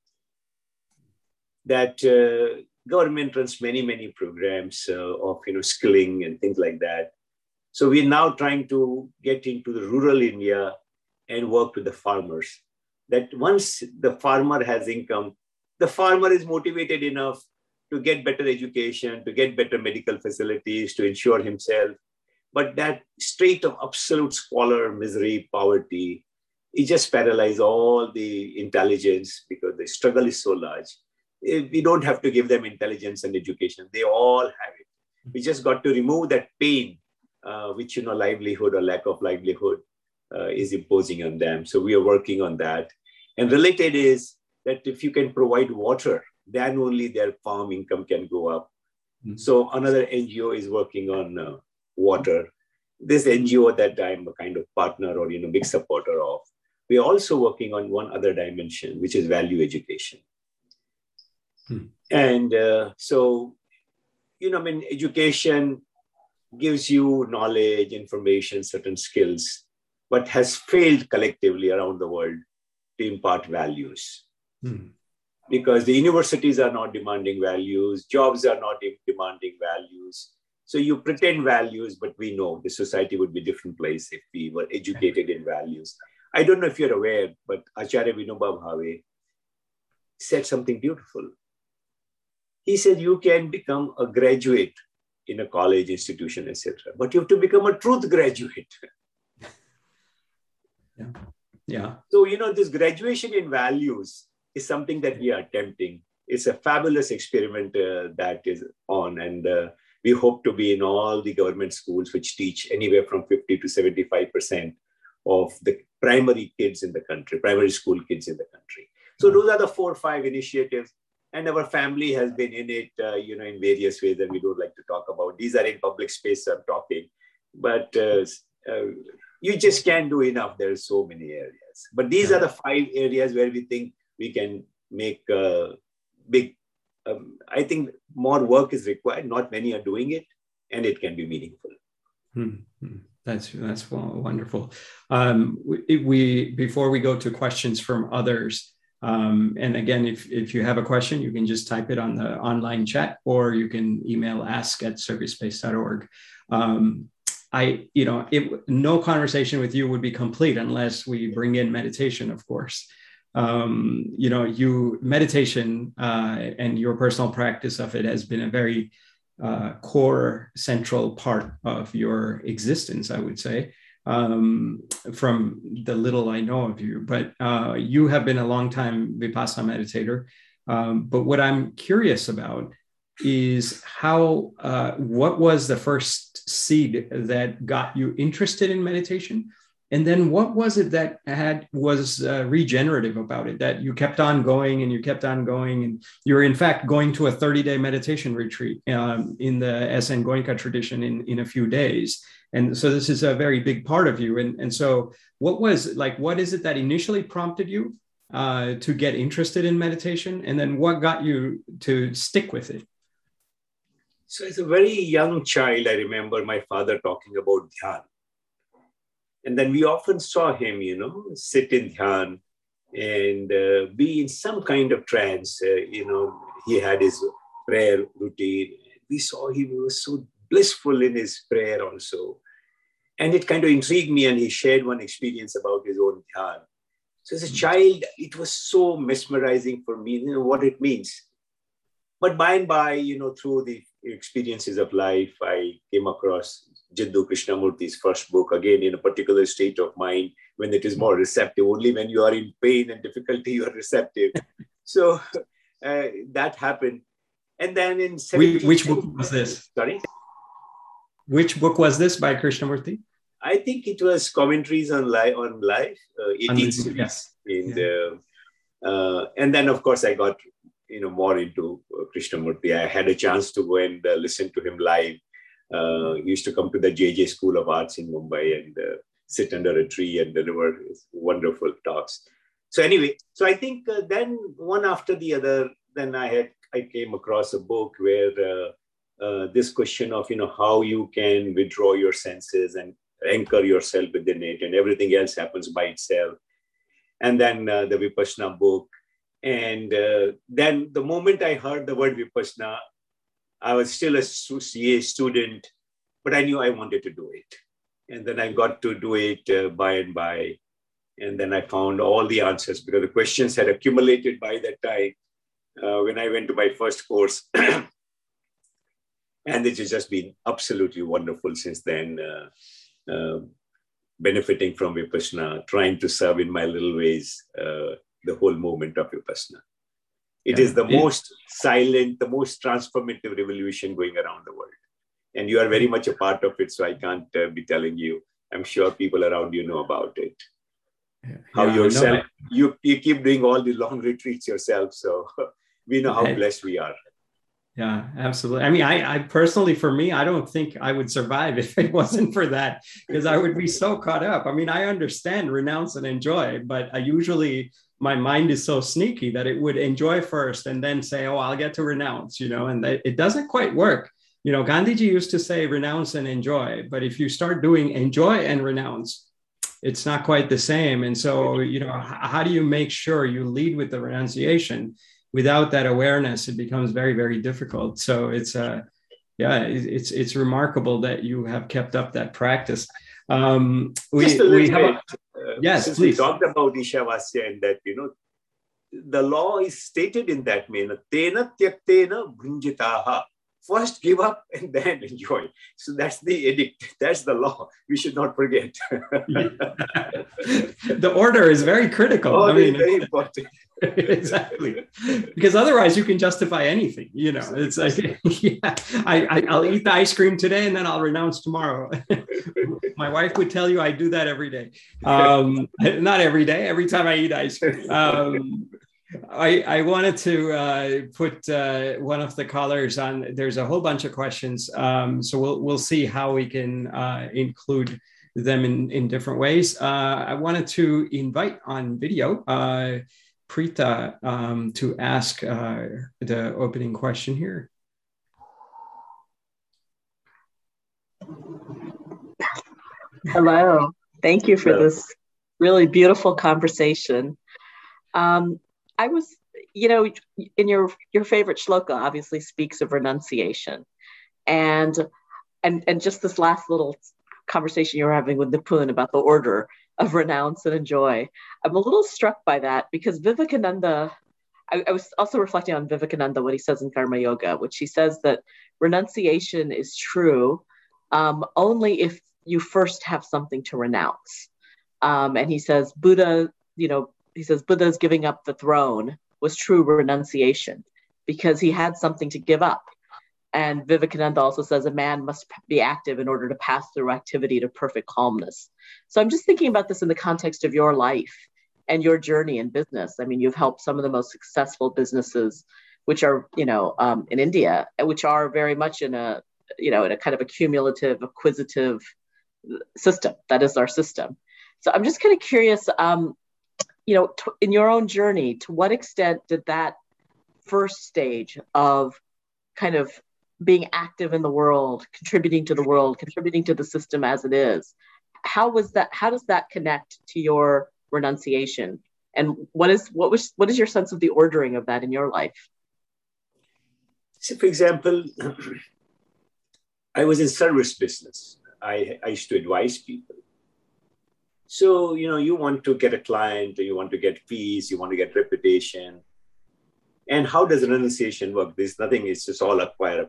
Speaker 2: That government runs many, many programs of, skilling and things like that. So we're now trying to get into the rural India and work with the farmers. That once the farmer has income, the farmer is motivated enough to get better education, to get better medical facilities, to ensure himself. But that state of absolute squalor, misery, poverty, it just paralyzes all the intelligence because the struggle is so large. We don't have to give them intelligence and education. They all have it. We just got to remove that pain, which, livelihood or lack of livelihood is imposing on them. So we are working on that. And related is that if you can provide water, then only their farm income can go up. So another NGO is working on water. This NGO that I'm a kind of partner or, big supporter of, we're also working on one other dimension, which is value education. And so, education gives you knowledge, information, certain skills, but has failed collectively around the world to impart values. Because the universities are not demanding values, jobs are not demanding values. So you pretend values, but we know the society would be a different place if we were educated in values. I don't know if you're aware, but Acharya Vinoba Bhave said something beautiful. He said, you can become a graduate in a college institution, etc., but you have to become a truth graduate.
Speaker 1: Yeah.
Speaker 2: So, this graduation in values is something that we are attempting. It's a fabulous experiment that is on, and we hope to be in all the government schools which teach anywhere from 50 to 75% of the primary kids in the country, primary school kids in the country. So those are the 4 or 5 initiatives. And our family has been in it, in various ways that we don't like to talk about. These are in public space, I'm talking. But you just can't do enough. There are so many areas. But these are the 5 areas where we think we can make big, I think more work is required. Not many are doing it, and it can be meaningful.
Speaker 1: That's wonderful. Before we go to questions from others, and again, if you have a question, you can just type it on the online chat, or you can email ask@servicespace.org. No conversation with you would be complete unless we bring in meditation, of course. Meditation and your personal practice of it has been a very core, central part of your existence, I would say, from the little I know of you. But you have been a long time Vipassana meditator. But what I'm curious about is what was the first seed that got you interested in meditation? And then what was it that was regenerative about it, that you kept on going and you kept on going, and you're in fact going to a 30-day meditation retreat in the SN Goenka tradition in a few days. And so this is a very big part of you. And so what is it that initially prompted you to get interested in meditation? And then what got you to stick with it?
Speaker 2: So as a very young child, I remember my father talking about dhyan. And then we often saw him, sit in dhyan and be in some kind of trance. He had his prayer routine. We saw he was so blissful in his prayer also. And it kind of intrigued me, and he shared one experience about his own dhyan. So as a child, it was so mesmerizing for me, what it means. But by and by, through the experiences of life, I came across Jiddu Krishnamurti's first book, again, in a particular state of mind when it is more receptive. Only when you are in pain and difficulty, you are receptive. So that happened. And then in 72,
Speaker 1: which book was this?
Speaker 2: Sorry?
Speaker 1: Which book was this by Krishnamurti?
Speaker 2: I think it was Commentaries on Life, 18th series.
Speaker 1: Yes.
Speaker 2: And then, of course, I got more into Krishnamurti. I had a chance to go and listen to him live. He used to come to the JJ School of Arts in Mumbai and sit under a tree and deliver his wonderful talks. So anyway, so I think then one after the other, then I came across a book where this question of, how you can withdraw your senses and anchor yourself within it, and everything else happens by itself. And then the Vipassana book. And then the moment I heard the word Vipassana, I was still a CA student, but I knew I wanted to do it. And then I got to do it by and by. And then I found all the answers, because the questions had accumulated by that time when I went to my first course. And it has just been absolutely wonderful since then, benefiting from Vipassana, trying to serve in my little ways the whole movement of Vipassana. It is the most silent, the most transformative revolution going around the world. And you are very much a part of it, so I can't be telling you. I'm sure people around you know about it. How yourself, you keep doing all the long retreats yourself, so we know how blessed we are.
Speaker 1: Yeah, absolutely. I mean, I personally, for me, I don't think I would survive if it wasn't for that, because I would be so caught up. I mean, I understand renounce and enjoy, but I usually, my mind is so sneaky that it would enjoy first and then say, oh, I'll get to renounce, and it doesn't quite work. Gandhiji used to say renounce and enjoy, but if you start doing enjoy and renounce, it's not quite the same. And so, how do you make sure you lead with the renunciation? Without that awareness, it becomes very, very difficult. So it's remarkable that you have kept up that practice.
Speaker 2: Just a little bit.
Speaker 1: Yes,
Speaker 2: since
Speaker 1: please.
Speaker 2: We talked about Ishavasya and that, the law is stated in that manner. Tena tyaktena bhunjitaha. First give up and then enjoy. So that's the edict. That's the law. We should not forget.
Speaker 1: The order is very critical.
Speaker 2: I mean, very important.
Speaker 1: Exactly. Because otherwise you can justify anything. It's like, I'll eat the ice cream today and then I'll renounce tomorrow. My wife would tell you I do that every day. Not every day, every time I eat ice cream. I wanted to put one of the callers on. There's a whole bunch of questions, so we'll see how we can include them in different ways. I wanted to invite on video Preeta to ask the opening question here.
Speaker 4: Hello, thank you for this really beautiful conversation. I was, in your favorite shloka obviously speaks of renunciation, and just this last little conversation you were having with Nipun about the order of renounce and enjoy. I'm a little struck by that because Vivekananda, I was also reflecting on Vivekananda, what he says in Karma Yoga, which he says that renunciation is true only if you first have something to renounce. And he says Buddha's giving up the throne was true renunciation because he had something to give up. And Vivekananda also says a man must be active in order to pass through activity to perfect calmness. So I'm just thinking about this in the context of your life and your journey in business. I mean, you've helped some of the most successful businesses, which are, in India, which are very much in a kind of a cumulative, acquisitive system. That is our system. So I'm just kind of curious, in your own journey, to what extent did that first stage of kind of being active in the world, contributing to the system as it is, how does that connect to your renunciation? And what is your sense of the ordering of that in your life?
Speaker 2: So, for example, I was in service business. I used to advise people. So, you want to get a client, you want to get fees, you want to get reputation. And how does renunciation work? There's nothing, it's just all acquire.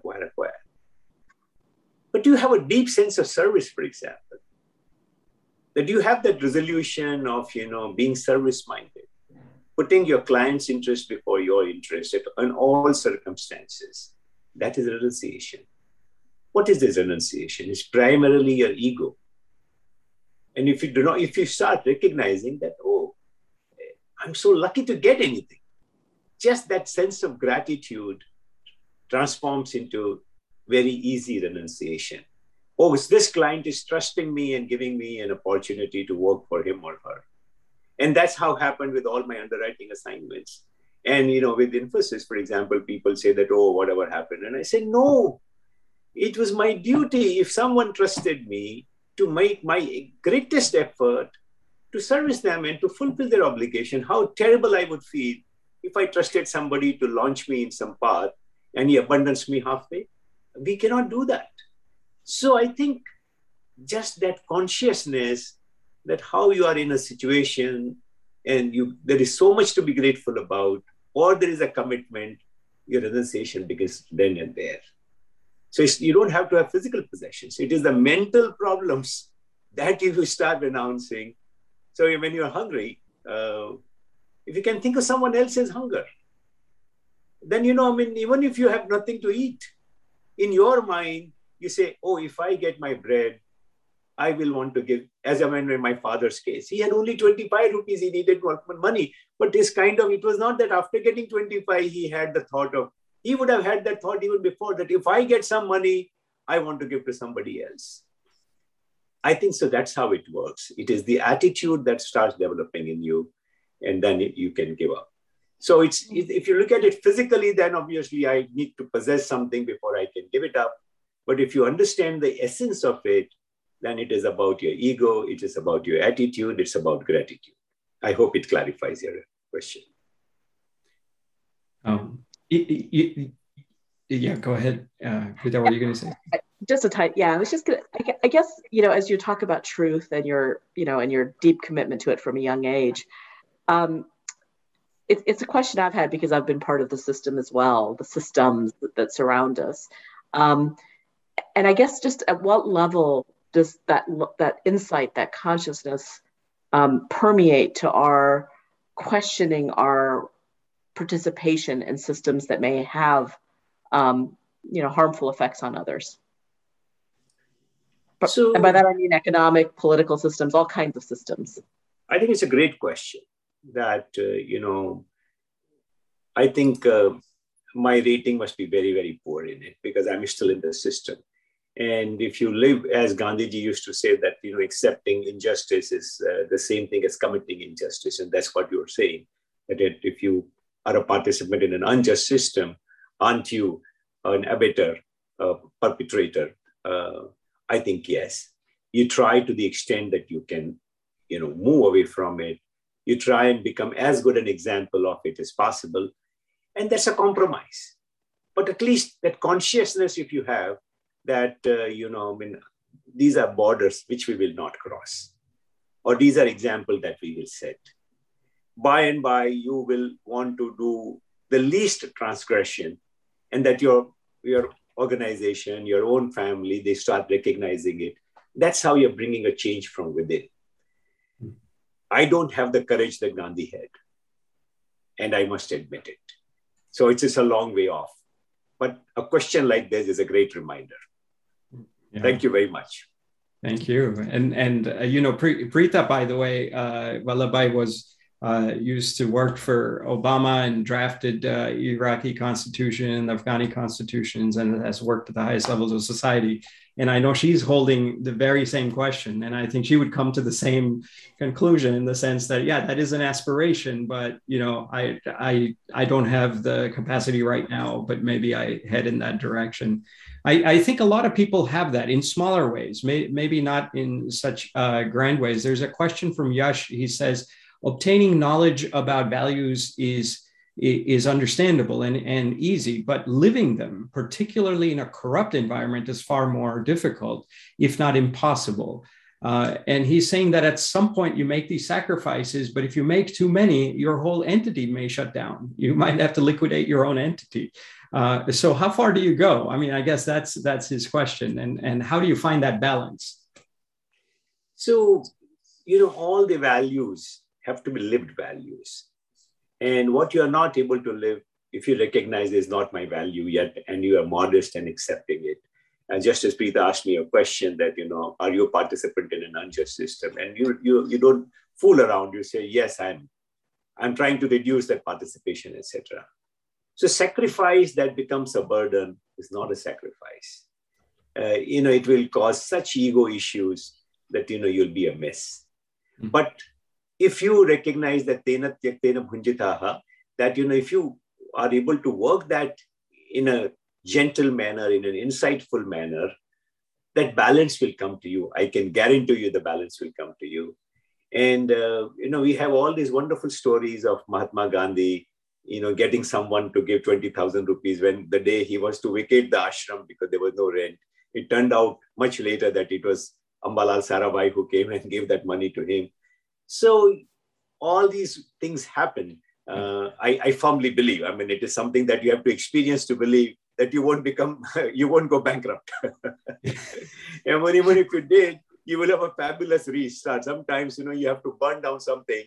Speaker 2: But do you have a deep sense of service, for example? That you have that resolution of, being service-minded, putting your client's interest before your interest in all circumstances. That is renunciation. What is this renunciation? It's primarily your ego. And if you start recognizing that, oh, I'm so lucky to get anything, just that sense of gratitude transforms into very easy renunciation. Oh, this client is trusting me and giving me an opportunity to work for him or her. And that's how it happened with all my underwriting assignments. And, with Infosys, for example, people say that, oh, whatever happened. And I say, no, it was my duty. If someone trusted me to make my greatest effort to service them and to fulfill their obligation, how terrible I would feel if I trusted somebody to launch me in some path and he abandons me halfway. We cannot do that. So I think just that consciousness that how you are in a situation and there is so much to be grateful about, or there is a commitment, your renunciation begins then and there. So you don't have to have physical possessions. It is the mental problems that you start renouncing. So when you're hungry, if you can think of someone else's hunger, then, even if you have nothing to eat, in your mind, you say, oh, if I get my bread, I will want to give, as I mean, in my father's case, he had only 25 rupees, he needed money, but it was not that after getting 25, he had the thought of, He would have had that thought even before, that if I get some money, I want to give to somebody else. I think so. That's how it works. It is the attitude that starts developing in you, and then you can give up. So if you look at it physically, then obviously I need to possess something before I can give it up. But if you understand the essence of it, then it is about your ego, it is about your attitude, it's about gratitude. I hope it clarifies your question.
Speaker 1: Yeah, go ahead. What were you going to say?
Speaker 4: Just a type. Yeah, I was just gonna. I guess as you talk about truth and your and your deep commitment to it from a young age, it's a question I've had because I've been part of the system as well, the systems that surround us, and I guess just at what level does that insight, that consciousness, permeate to our questioning our participation in systems that may have harmful effects on others? And by that I mean economic, political systems, all kinds of systems.
Speaker 2: I think it's a great question that, I think my rating must be very, very poor in it because I'm still in the system. And if you live, as Gandhiji used to say, that, accepting injustice is the same thing as committing injustice. And that's what you're saying, that if you are a participant in an unjust system, aren't you an abettor, perpetrator? I think yes. You try to the extent that you can, move away from it. You try and become as good an example of it as possible. And that's a compromise. But at least that consciousness, if you have, that, these are borders which we will not cross. Or these are examples that we will set. By and by, you will want to do the least transgression, and that your organization, your own family, they start recognizing it. That's how you're bringing a change from within. I don't have the courage that Gandhi had, and I must admit it. So it's just a long way off. But a question like this is a great reminder. Yeah. Thank you very much.
Speaker 1: Thank you. And Preeta, by the way, Vallabhbhai was used to work for Obama and drafted Iraqi constitution and Afghani constitutions, and has worked at the highest levels of society. And I know she's holding the very same question. And I think she would come to the same conclusion in the sense that, yeah, that is an aspiration, but, I don't have the capacity right now, but maybe I head in that direction. I think a lot of people have that in smaller ways, maybe not in such grand ways. There's a question from Yash. He says, obtaining knowledge about values is understandable and easy, but living them, particularly in a corrupt environment, is far more difficult, if not impossible. And he's saying that at some point you make these sacrifices, but if you make too many, your whole entity may shut down. You might have to liquidate your own entity. So how far do you go? I mean, I guess that's his question. And how do you find that balance?
Speaker 2: So, all the values have to be lived values. And what you are not able to live, if you recognize is not my value yet, and you are modest and accepting it. And just as Preeta asked me a question that, are you a participant in an unjust system? And you don't fool around. You say, yes, I'm trying to reduce that participation, etc. So sacrifice that becomes a burden is not a sacrifice. It will cause such ego issues that, you'll be a mess. Mm-hmm. But if you recognize that tena tyaktena bhunjitaha, that, if you are able to work that in a gentle manner, in an insightful manner, that balance will come to you. I can guarantee you the balance will come to you. And, we have all these wonderful stories of Mahatma Gandhi, getting someone to give 20,000 rupees when the day he was to vacate the ashram because there was no rent. It turned out much later that it was Ambalal Sarabhai who came and gave that money to him. So all these things happen. I firmly believe, it is something that you have to experience to believe that you won't go bankrupt. And even if you did, you will have a fabulous restart. Sometimes, you have to burn down something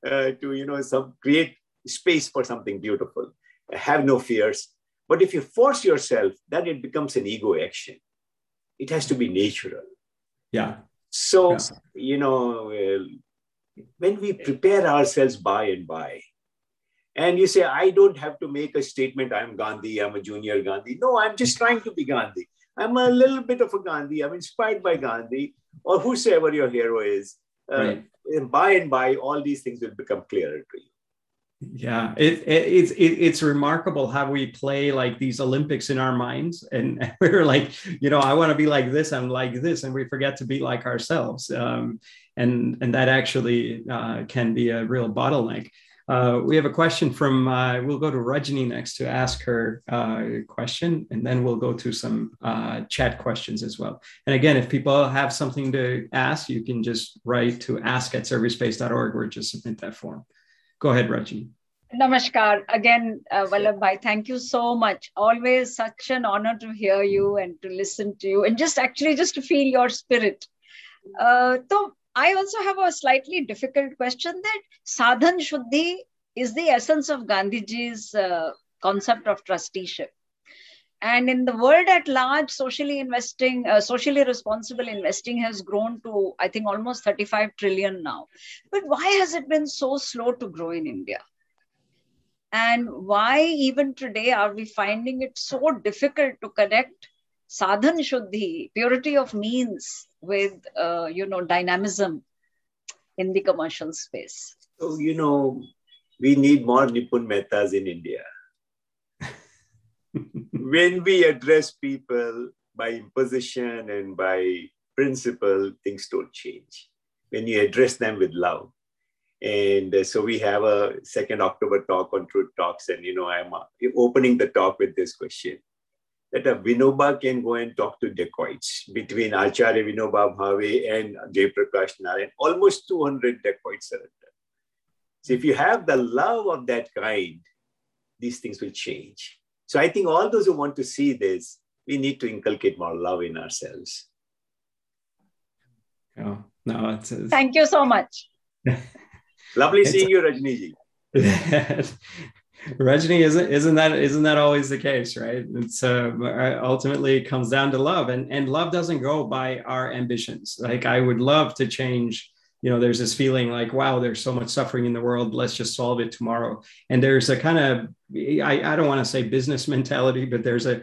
Speaker 2: to, create space for something beautiful. Have no fears. But if you force yourself, then it becomes an ego action. It has to be natural.
Speaker 1: Yeah.
Speaker 2: So, when we prepare ourselves by and by, And you say, I don't have to make a statement, I'm Gandhi, I'm a junior Gandhi. No, I'm just trying to be Gandhi. I'm a little bit of a Gandhi. I'm inspired by Gandhi or whosoever your hero is.
Speaker 1: Right.
Speaker 2: By and by, all these things will become clearer to you.
Speaker 1: Yeah, it's remarkable how we play like these Olympics in our minds, and we're like, I want to be like this, I'm like this, and we forget to be like ourselves, and that actually can be a real bottleneck. We have a question from, we'll go to Rajni next to ask her question, and then we'll go to some chat questions as well. And again, if people have something to ask, you can just write to ask@servicespace.org or just submit that form. Go ahead, Rajni.
Speaker 5: Namaskar. Again, Vallabhbhai, thank you so much. Always such an honor to hear you and to listen to you and just to feel your spirit. So I also have a slightly difficult question that sadhan shuddhi is the essence of Gandhiji's concept of trusteeship. And in the world at large, socially responsible investing has grown to, I think, almost 35 trillion now. But why has it been so slow to grow in India? And why even today are we finding it so difficult to connect sadhan shuddhi, purity of means, with, dynamism in the commercial space?
Speaker 2: So, we need more Nipun Mehtas in India. When we address people by imposition and by principle, things don't change. When you address them with love. And so we have a 2nd October talk on Truth Talks. And, I'm opening the talk with this question. That a Vinoba can go and talk to dacoits between Acharya Vinoba Bhave and Jayaprakash Narayan. Almost 200 dacoits surrendered. So if you have the love of that kind, these things will change. So I think all those who want to see this, we need to inculcate more love in ourselves.
Speaker 1: Oh, no,
Speaker 5: Thank you so much.
Speaker 2: Lovely seeing you, Rajni ji.
Speaker 1: Rajni, isn't that always the case, right? It's ultimately it comes down to love, and love doesn't go by our ambitions. Like, I would love to change. There's this feeling like, wow, there's so much suffering in the world. Let's just solve it tomorrow. And there's a kind of, I don't want to say business mentality, but there's a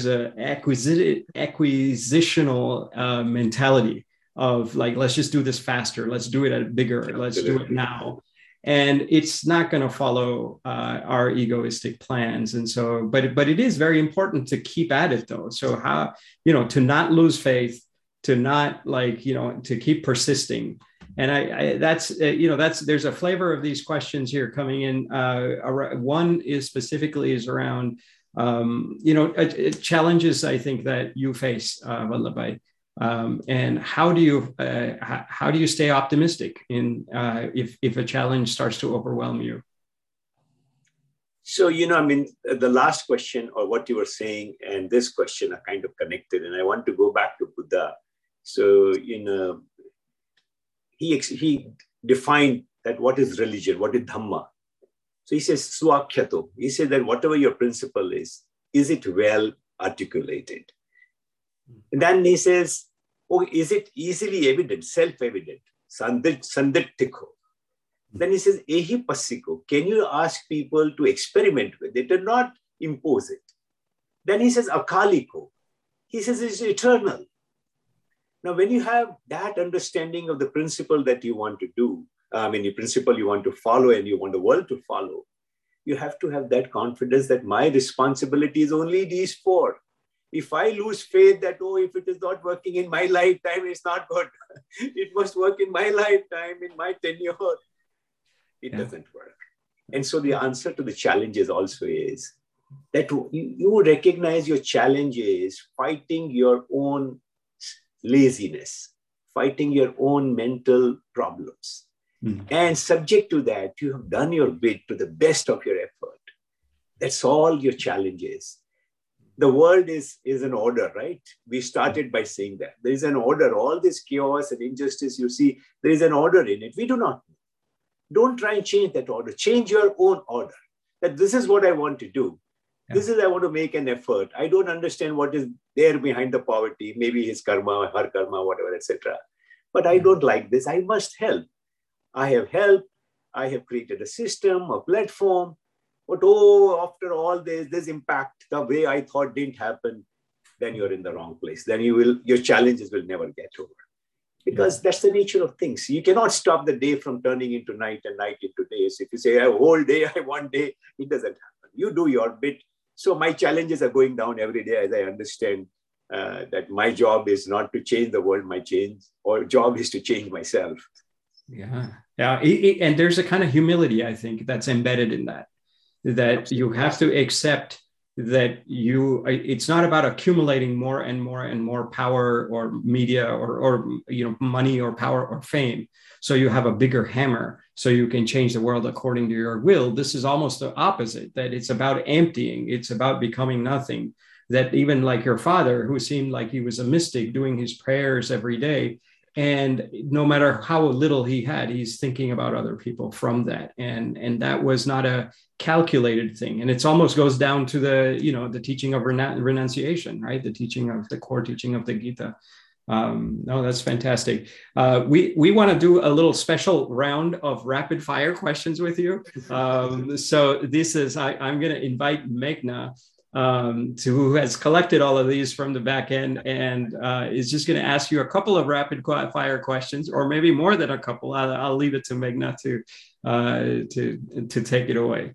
Speaker 1: acquisitional mentality of like, let's just do this faster. Let's do it bigger. Let's do it now. And it's not going to follow our egoistic plans. And so, but it is very important to keep at it though. So how, to not lose faith, to not to keep persisting. And there's a flavor of these questions here coming in. One is specifically around, challenges I think that you face, Vallabhbhai. And how do you stay optimistic if a challenge starts to overwhelm you?
Speaker 2: So, the last question or what you were saying and this question are kind of connected. And I want to go back to Buddha. So, he defined that what is religion, what is Dhamma. So he says, Swakhyato. He said that whatever your principle is it well articulated? And then he says, is it easily evident, self-evident? Sanditthiko. Then he says, Ehi Passiko. Can you ask people to experiment with it and not impose it? Then he says, Akaliko. He says it's eternal. Now, when you have that understanding of the principle that you want to do, the principle you want to follow and you want the world to follow, you have to have that confidence that my responsibility is only these 4. If I lose faith that, if it is not working in my lifetime, it's not good. It must work in my lifetime, in my tenure. It doesn't work. And so the answer to the challenges also is that you recognize your challenge is fighting your own laziness, fighting your own mental problems. And subject to that, you have done your bit to the best of your effort. That's all your challenge is. The world is an order, right? We started by saying that. There is an order. All this chaos and injustice you see, there is an order in it. We do not know. Don't try and change that order. Change your own order. That this is what I want to do. This is, I want to make an effort. I don't understand what is there behind the poverty, maybe his karma, her karma, whatever, etc. But I don't like this. I must help. I have helped. I have created a system, a platform. But oh, after all this impact, the way I thought didn't happen, then you're in the wrong place. Then your challenges will never get over. Because that's the nature of things. You cannot stop the day from turning into night and night into days. If you say a whole day, one day, it doesn't happen. You do your bit. So my challenges are going down every day as I understand that my job is not to change the world. My job is to change myself.
Speaker 1: Yeah. And there's a kind of humility, I think, that's embedded in that you have to accept that it's not about accumulating more and more and more power or media or money or power or fame. So you have a bigger hammer so you can change the world according to your will. This is almost the opposite, that it's about emptying. It's about becoming nothing. That even like your father, who seemed like he was a mystic doing his prayers every day, and no matter how little he had, he's thinking about other people from that. And that was not a calculated thing. And it almost goes down to the teaching of renunciation, right? The core teaching of the Gita. No, that's fantastic. We want to do a little special round of rapid fire questions with you. So this is, I'm going to invite Meghna, who has collected all of these from the back end and is just going to ask you a couple of rapid fire questions, or maybe more than a couple. I'll leave it to Meghna to take it away.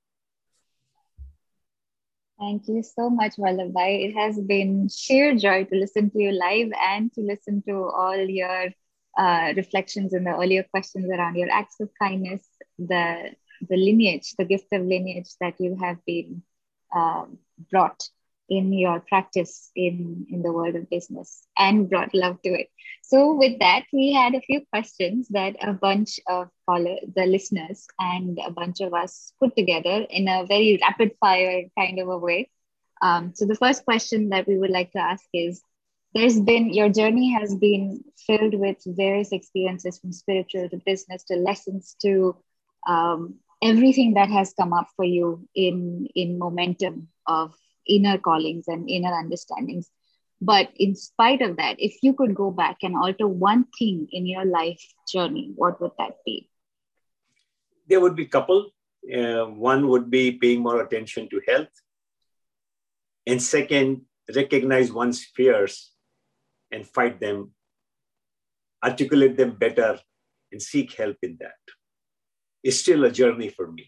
Speaker 6: Thank you so much, Vallabhbhai. It has been sheer joy to listen to you live and to listen to all your reflections in the earlier questions around your acts of kindness, the lineage, the gift of lineage that you have been brought in your practice in the world of business and brought love to it. So with that, we had a few questions that a bunch of the listeners and a bunch of us put together in a very rapid fire kind of a way. So the first question that we would like to ask is, your journey has been filled with various experiences, from spiritual to business to lessons to everything that has come up for you in momentum of inner callings and inner understandings. But in spite of that, if you could go back and alter one thing in your life journey, what would that be?
Speaker 2: There would be a couple. One would be paying more attention to health. And second, recognize one's fears and fight them, articulate them better, and seek help in that. It's still a journey for me.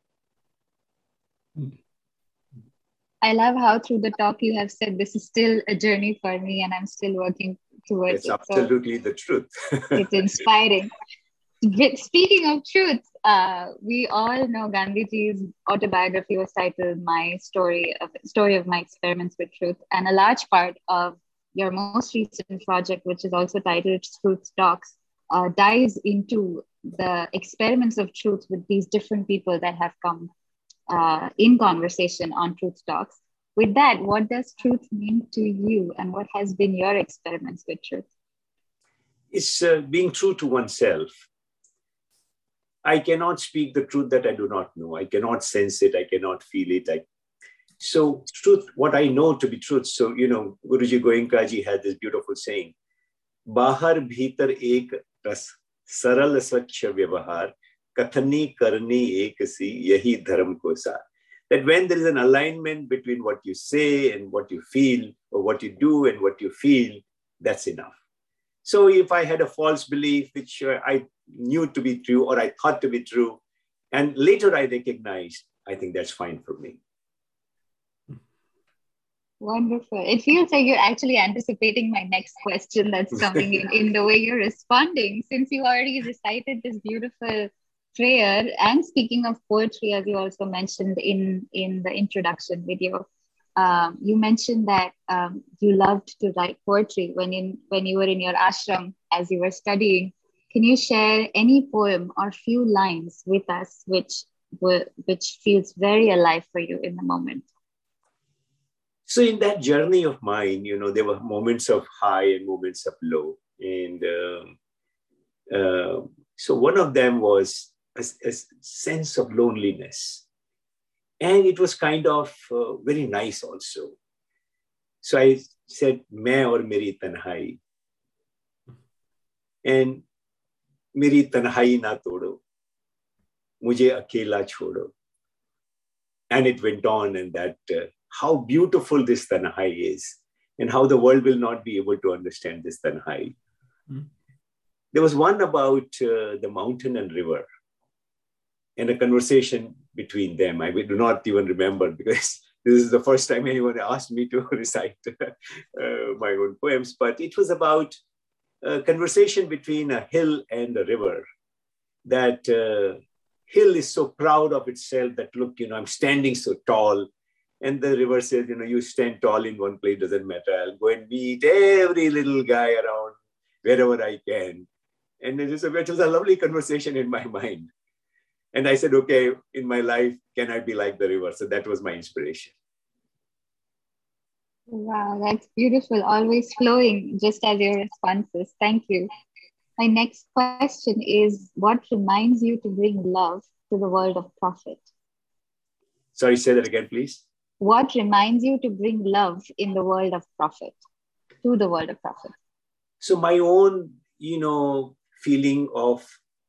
Speaker 6: I love how through the talk you have said, this is still a journey for me and I'm still working towards it.
Speaker 2: It's absolutely the truth.
Speaker 6: It's inspiring. Speaking of truth, we all know Gandhiji's autobiography was titled Story of My Experiments with Truth. And a large part of your most recent project, which is also titled Truth Talks, dives into the experiments of truth with these different people that have come in conversation on Truth Talks. With that, what does truth mean to you and what has been your experiments with truth?
Speaker 2: It's being true to oneself. I cannot speak the truth that I do not know. I cannot sense it. I cannot feel it. So truth, what I know to be truth. So, Guruji Goenka ji had this beautiful saying, Bahar bhitar ek ras, saral swachha vyavahar, kathani karni ek si, yahi dharm ko sar. That when there is an alignment between what you say and what you feel, or what you do and what you feel, that's enough. So if I had a false belief, which I knew to be true, or I thought to be true, and later I recognized, I think that's fine for me.
Speaker 6: Wonderful. It feels like you're actually anticipating my next question that's coming in the way you're responding, since you already recited this beautiful prayer. And speaking of poetry, as you also mentioned in the introduction video, you mentioned that you loved to write poetry when you were in your ashram as you were studying. Can you share any poem or few lines with us which feels very alive for you in the moment?
Speaker 2: So in that journey of mine, there were moments of high and moments of low. And so one of them was a sense of loneliness. And it was kind of very nice also. So I said, Main aur meri tanhai. And meri tanhai na todo. Mujhe akela chodo. And it went on, and that how beautiful this Tanhai is, and how the world will not be able to understand this Tanhai. Mm. There was one about the mountain and river, and a conversation between them. I do not even remember, because this is the first time anyone asked me to recite my own poems, but it was about a conversation between a hill and a river. That hill is so proud of itself that, look, I'm standing so tall. And the river says, you stand tall in one place, doesn't matter. I'll go and meet every little guy around wherever I can. And it was a lovely conversation in my mind. And I said, okay, in my life, can I be like the river? So that was my inspiration.
Speaker 6: Wow, that's beautiful. Always flowing, just as your responses. Thank you. My next question is, what reminds you to bring love to the world of profit?
Speaker 2: Sorry, say that again, please.
Speaker 6: What reminds you to bring love in the world of profit, to the world of profit?
Speaker 2: So my own, feeling of,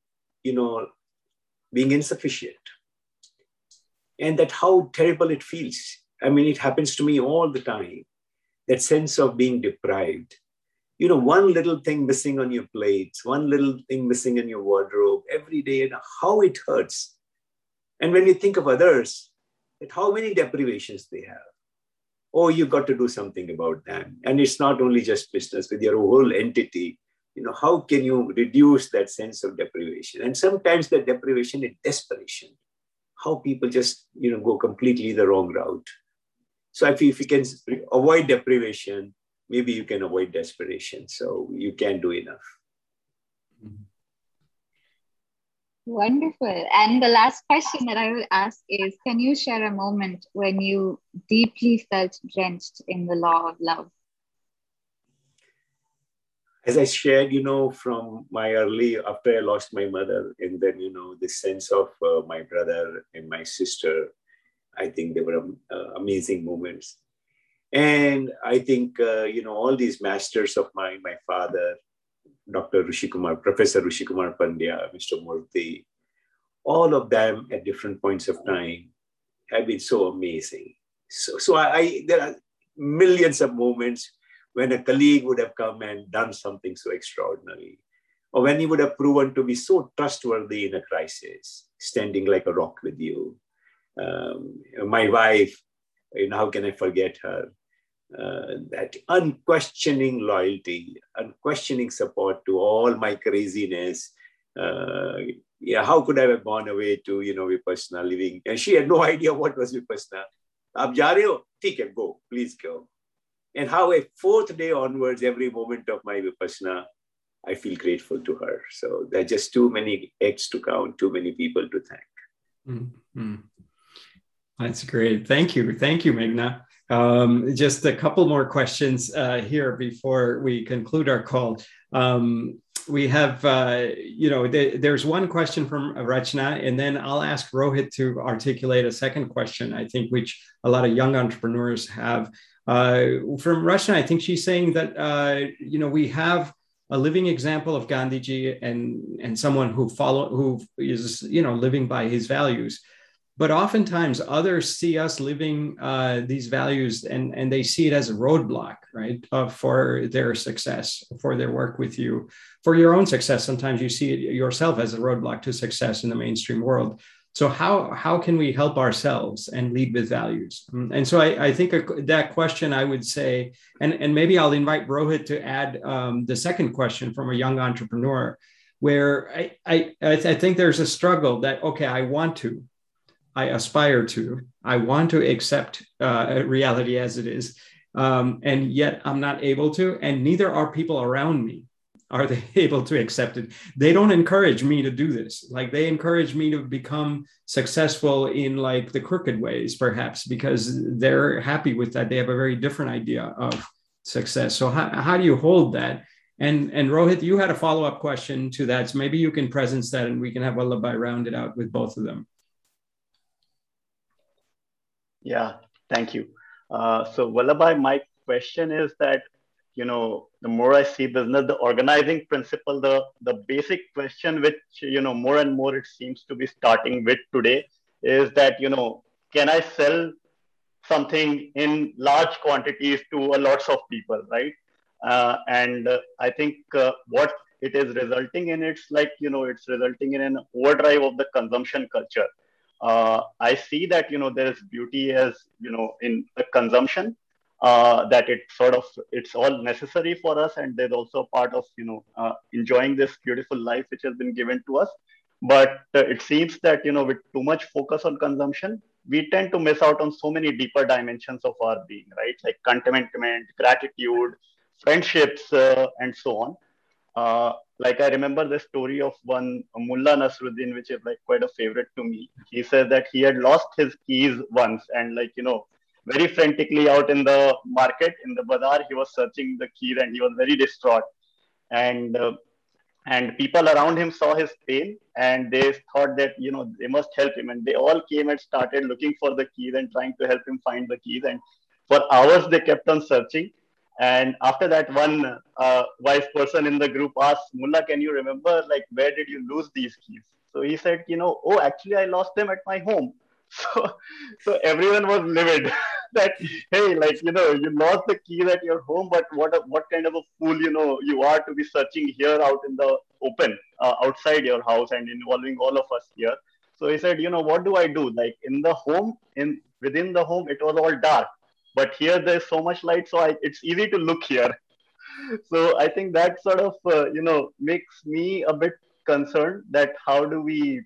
Speaker 2: being insufficient, and that how terrible it feels. I mean, it happens to me all the time, that sense of being deprived. One little thing missing on your plates, one little thing missing in your wardrobe every day, and how it hurts. And when you think of others, that how many deprivations they have. Oh, you've got to do something about them. And it's not only just business, with your whole entity. How can you reduce that sense of deprivation? And sometimes that deprivation is desperation. How people just, go completely the wrong route. So if you can avoid deprivation, maybe you can avoid desperation. So you can do enough.
Speaker 6: Wonderful. And the last question that I will ask is, can you share a moment when you deeply felt drenched in the law of love?
Speaker 2: As I shared, from my after I lost my mother, and then, the sense of my brother and my sister, I think they were amazing moments. And I think, all these masters of mine, my father, Dr. Rishikumar, Professor Rishikumar Pandya, Mr. Murthy, all of them at different points of time have been so amazing. So there are millions of moments when a colleague would have come and done something so extraordinary, or when he would have proven to be so trustworthy in a crisis, standing like a rock with you. My wife, how can I forget her? That unquestioning loyalty, unquestioning support to all my craziness. How could I have gone away to, Vipassana living? And she had no idea what was Vipassana. Aap ja rahe ho? Theek hai, go, please go. And how a fourth day onwards, every moment of my Vipassana, I feel grateful to her. So there are just too many acts to count, too many people to thank.
Speaker 1: Mm-hmm. That's great. Thank you. Thank you, Meghna. Just a couple more questions here before we conclude our call. We have, there's one question from Rachna, and then I'll ask Rohit to articulate a second question, I think, which a lot of young entrepreneurs have. From Rachna, I think she's saying that, we have a living example of Gandhiji and someone who is, living by his values. But oftentimes others see us living these values and they see it as a roadblock, right, for their success, for their work with you, for your own success. Sometimes you see it yourself as a roadblock to success in the mainstream world. So how can we help ourselves and lead with values? And so I think that question, I would say, and maybe I'll invite Rohit to add the second question from a young entrepreneur, where I think there's a struggle that, okay, I aspire to, I want to accept reality as it is, and yet I'm not able to, and neither are people around me. Are they able to accept it? They don't encourage me to do this. Like, they encourage me to become successful in like the crooked ways, perhaps, because they're happy with that. They have a very different idea of success. So how do you hold that? And Rohit, you had a follow-up question to that. So maybe you can presence that and we can have Vallabhbhai round it out with both of them.
Speaker 7: Yeah, thank you. So Vallabhbhai, my question is that, the more I see business, the organizing principle, the basic question which, more and more it seems to be starting with today is that, can I sell something in large quantities to a lots of people, right? And I think what it is resulting in, it's like, it's resulting in an overdrive of the consumption culture. I see that, there is beauty as, in the consumption, that it's all necessary for us. And there's also a part of, enjoying this beautiful life which has been given to us. But it seems that, with too much focus on consumption, we tend to miss out on so many deeper dimensions of our being, right? Like contentment, gratitude, friendships, and so on. Like I remember the story of one Mullah Nasruddin, which is like quite a favorite to me. He said that he had lost his keys once, and very frantically out in the market, in the bazaar, he was searching the keys, and he was very distraught. And people around him saw his pain, and they thought that they must help him, and they all came and started looking for the keys and trying to help him find the keys. And for hours they kept on searching. And after that, one wise person in the group asked, Mullah, can you remember, like, where did you lose these keys? So he said, oh, actually, I lost them at my home. So everyone was livid that, hey, you lost the keys at your home, but what kind of a fool, you are to be searching here out in the open, outside your house and involving all of us here. So he said, what do I do? Like in the home, within the home, it was all dark. But here there's so much light, so it's easy to look here. So I think that sort of, makes me a bit concerned that how do we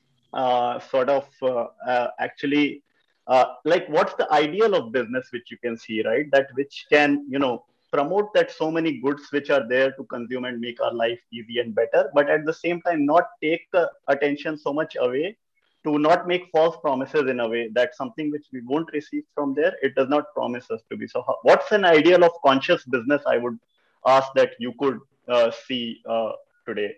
Speaker 7: actually, what's the ideal of business which you can see, right? That which can, promote that so many goods which are there to consume and make our life easy and better, but at the same time not take the attention so much away to not make false promises in a way that something which we won't receive from there, it does not promise us to be. So what's an ideal of conscious business, I would ask, that you could see today?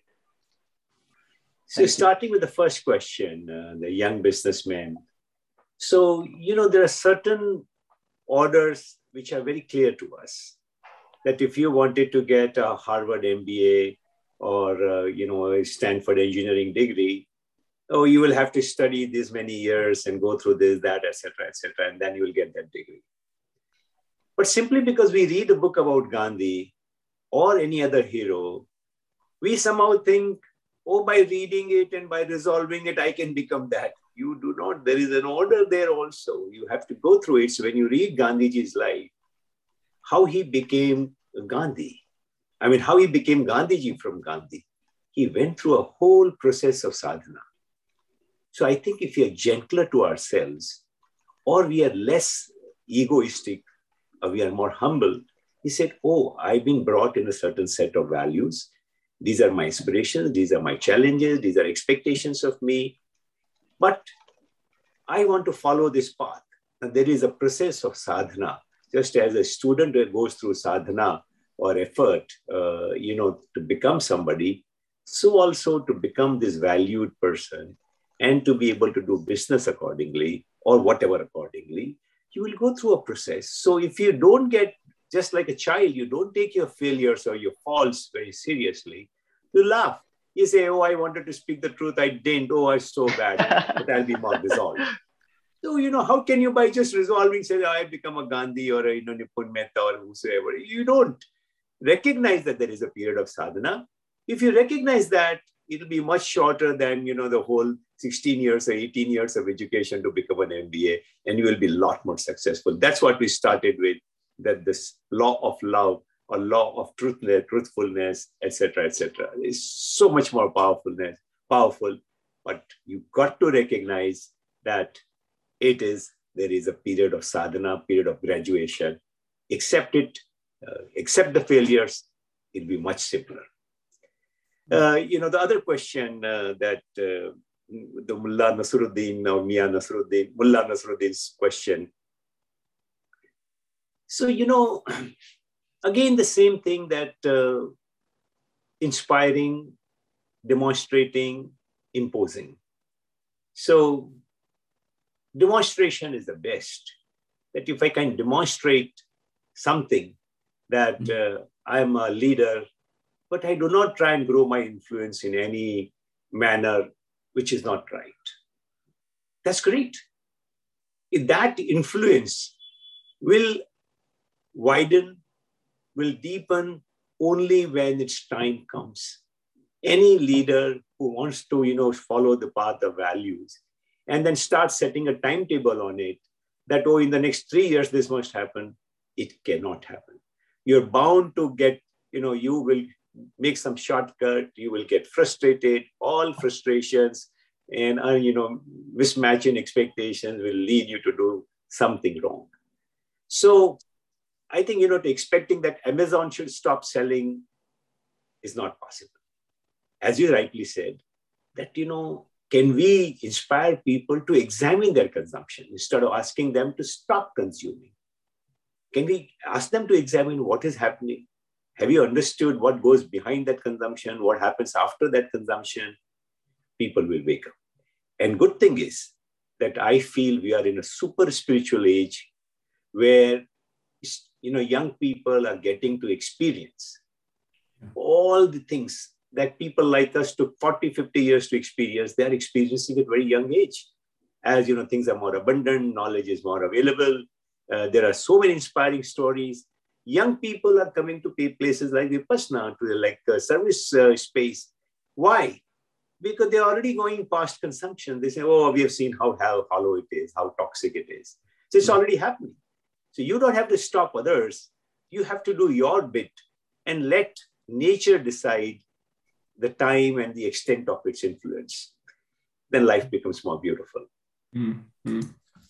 Speaker 2: So starting with the first question, the young businessman. So, there are certain orders which are very clear to us that if you wanted to get a Harvard MBA or, a Stanford engineering degree, you will have to study this many years and go through this, that, etc., and then you will get that degree. But simply because we read a book about Gandhi or any other hero, we somehow think, oh, by reading it and by resolving it, I can become that. You do not. There is an order there also. You have to go through it. So when you read Gandhiji's life, how he became Gandhi, how he became Gandhiji from Gandhi, he went through a whole process of sadhana. So I think if we are gentler to ourselves, or we are less egoistic, or we are more humble, he said, oh, I've been brought in a certain set of values. These are my aspirations. These are my challenges. These are expectations of me. But I want to follow this path. And there is a process of sadhana. Just as a student goes through sadhana or effort, to become somebody, so also to become this valued person and to be able to do business accordingly or whatever accordingly, you will go through a process. So if you don't get, just like a child, you don't take your failures or your faults very seriously, you laugh. You say, oh, I wanted to speak the truth. I didn't. Oh, I'm so bad. But I'll be more resolved. So, how can you, by just resolving, say, oh, I become a Gandhi or a Nipun Mehta or whosoever? You don't recognize that there is a period of sadhana. If you recognize that, it'll be much shorter than, the whole 16 years or 18 years of education to become an MBA, and you will be a lot more successful. That's what we started with, that this law of love or law of truthfulness, etc., is so much more powerful. But you've got to recognize that there is a period of sadhana, period of graduation. Accept it, accept the failures, it'll be much simpler. The other question that the Mullah Nasruddin or Mullah Nasruddin's question. So, again, the same thing that inspiring, demonstrating, imposing. So demonstration is the best. That if I can demonstrate something that I am a leader, but I do not try and grow my influence in any manner which is not right. That's great. that influence will widen, will deepen only when its time comes. Any leader who wants to, follow the path of values and then start setting a timetable on it, that, in the next 3 years, this must happen, it cannot happen. You're bound to get, you will make some shortcut, you will get frustrated, all frustrations and, mismatch in expectations will lead you to do something wrong. So I think, expecting that Amazon should stop selling is not possible. As you rightly said, that, can we inspire people to examine their consumption instead of asking them to stop consuming? Can we ask them to examine what is happening? Have you understood what goes behind that consumption? What happens after that consumption? People will wake up. And good thing is that I feel we are in a super spiritual age where, young people are getting to experience all the things that people like us took 40, 50 years to experience. They are experiencing at very young age. As things are more abundant, knowledge is more available. There are so many inspiring stories. Young people are coming to places like Vipassana, to the service space. Why? Because they're already going past consumption. They say, we have seen how hollow it is, how toxic it is. So it's already happening. So you don't have to stop others. You have to do your bit and let nature decide the time and the extent of its influence. Then life becomes more beautiful.
Speaker 1: Mm-hmm.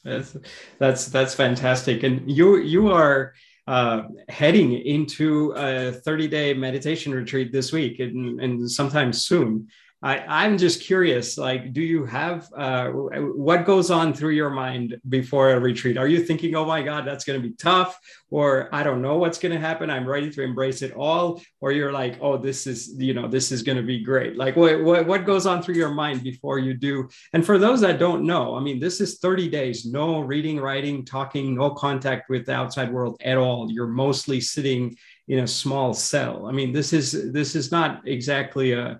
Speaker 1: That's fantastic. And you are heading into a 30-day meditation retreat this week and sometime soon. I'm just curious, do you have, what goes on through your mind before a retreat? Are you thinking, oh my God, that's going to be tough? Or I don't know what's going to happen, I'm ready to embrace it all? Or you're like, oh, this is going to be great. What goes on through your mind before you do? And for those that don't know, this is 30 days, no reading, writing, talking, no contact with the outside world at all. You're mostly sitting in a small cell. This is not exactly a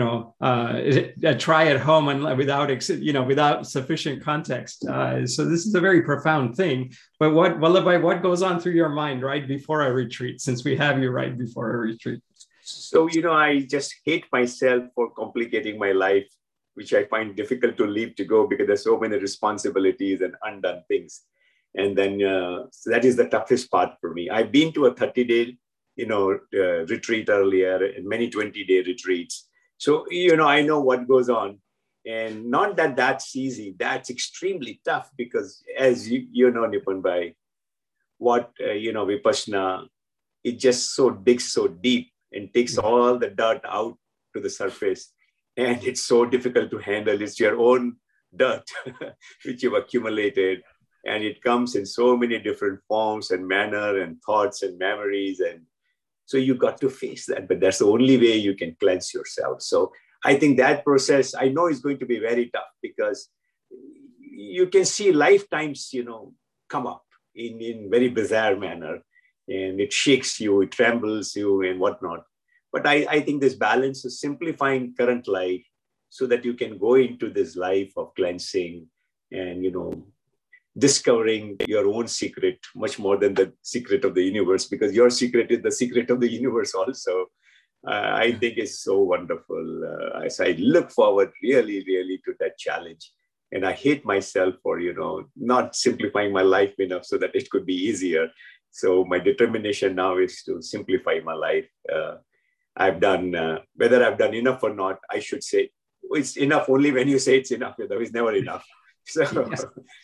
Speaker 1: try at home and without sufficient context. So this is a very profound thing. But what goes on through your mind right before a retreat, since we have you right before a retreat?
Speaker 2: So, I just hate myself for complicating my life, which I find difficult to leave to go because there's so many responsibilities and undone things. And then so that is the toughest part for me. I've been to a 30-day, retreat earlier and many 20-day retreats. So, I know what goes on. And not that that's easy. That's extremely tough because, as you know, Nipun Bhai, what, Vipassana, it just digs so deep and takes all the dirt out to the surface. And it's so difficult to handle. It's your own dirt, which you've accumulated. And it comes in so many different forms and manner and thoughts and memories. And so you got to face that, but that's the only way you can cleanse yourself. So I think that process, I know, is going to be very tough because you can see lifetimes, come up in very bizarre manner, and it shakes you, it trembles you and whatnot. But I think this balance is simplifying current life so that you can go into this life of cleansing and, discovering your own secret much more than the secret of the universe, because your secret is the secret of the universe also. I think it's so wonderful. As I look forward really, really to that challenge. And I hate myself for, not simplifying my life enough so that it could be easier. So my determination now is to simplify my life. I've done, whether I've done enough or not, I should say, it's enough only when you say it's enough. It's never enough. So yes.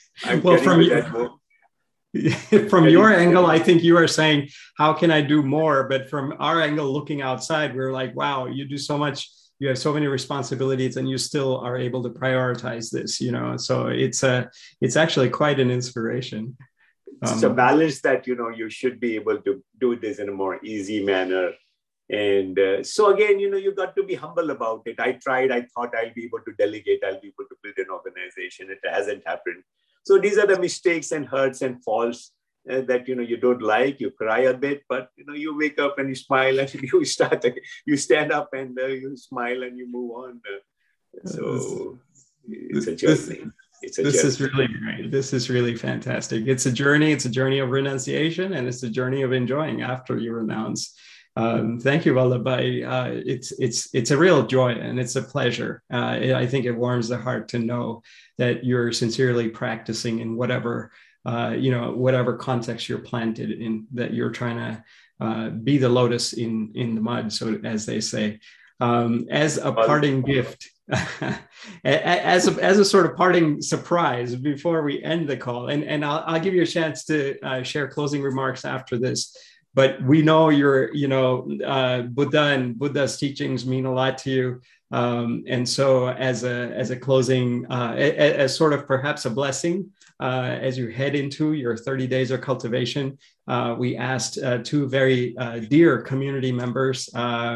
Speaker 1: From your angle, I think you are saying, how can I do more? But from our angle, looking outside, we're like, wow, you do so much, you have so many responsibilities, and you still are able to prioritize this, So it's actually quite an inspiration.
Speaker 2: It's a balance that, you should be able to do this in a more easy manner. And so again, you got to be humble about it. I thought I'll be able to delegate, I'll be able to build an organization. It hasn't happened. So these are the mistakes and hurts and falls that, you don't like. You cry a bit, but, you wake up and you smile and you stand up and you smile and you move on. So it's a journey. It's a
Speaker 1: this
Speaker 2: journey.
Speaker 1: is really great. This is really fantastic. It's a journey. It's a journey of renunciation, and it's a journey of enjoying after you renounce. Thank you, Vallabhai. It's a real joy and it's a pleasure. I think it warms the heart to know that you're sincerely practicing in whatever whatever context you're planted in. That you're trying to be the lotus in the mud, so as they say. As a parting gift, as a sort of parting surprise before we end the call, and I'll give you a chance to share closing remarks after this. But we know Buddha and Buddha's teachings mean a lot to you, and so as a closing, as sort of perhaps a blessing, as you head into your 30 days of cultivation, we asked two very dear community members,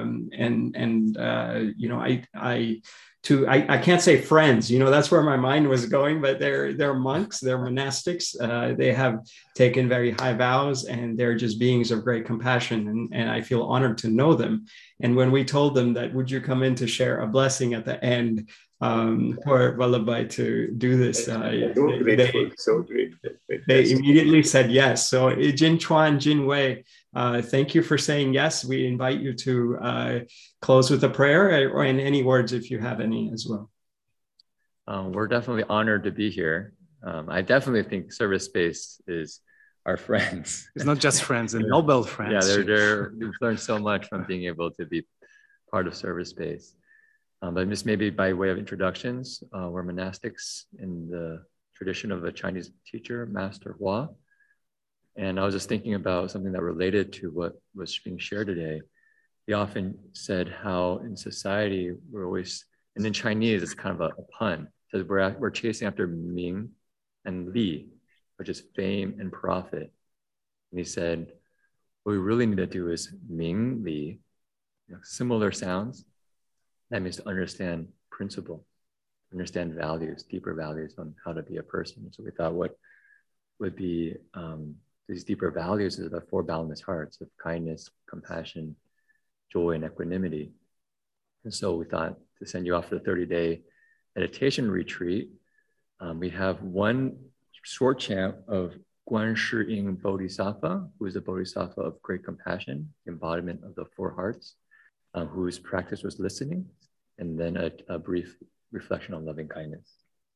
Speaker 1: I can't say friends, that's where my mind was going, but they're monks, they're monastics. They have taken very high vows, and they're just beings of great compassion. And I feel honored to know them. And when we told them that, would you come in to share a blessing at the end for Vallabhai to do this?
Speaker 2: So grateful.
Speaker 1: They immediately said yes. So Jin Chuan, Jin Wei, thank you for saying yes. We invite you to close with a prayer, or in any words, if you have any as well.
Speaker 8: We're definitely honored to be here. I definitely think Service Space is our friends.
Speaker 9: It's not just friends, and noble friends.
Speaker 8: Yeah, we've learned so much from being able to be part of Service Space. But just maybe by way of introductions, we're monastics in the tradition of a Chinese teacher, Master Hua. And I was just thinking about something that related to what was being shared today. He often said how in society, we're always, and in Chinese, it's kind of a pun. So we're chasing after Ming and Li, which is fame and profit. And he said, what we really need to do is Ming, Li, similar sounds. That means to understand principle, understand values, deeper values on how to be a person. So we thought what would be these deeper values is the four boundless hearts of kindness, compassion, joy, and equanimity. And so we thought to send you off for the 30-day meditation retreat. We have one short chant of Guan Shi Ying Bodhisattva, who is a Bodhisattva of great compassion, embodiment of the four hearts, whose practice was listening, and then a brief reflection on loving kindness.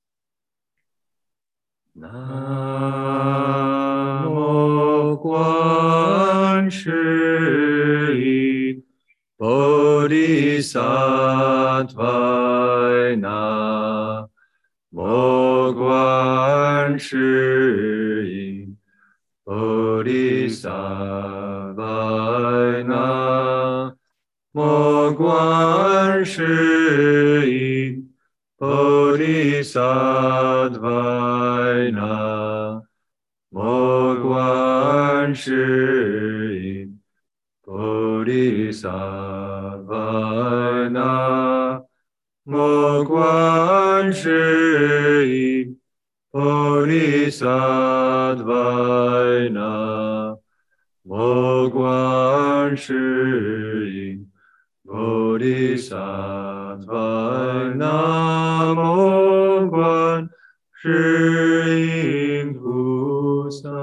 Speaker 8: Namo Guan Shi Ying Bodhisattva Namo Guan Shi Ying Bodhisattva Namo Guan Shi Ying Bodhisattva Namo Guan Shi Ying Bodhisattva Namo Guan Shi Ying Bodhisattva Namo Guan Shi Ying Bodhisattva Namo Guan Shi Ying Busa.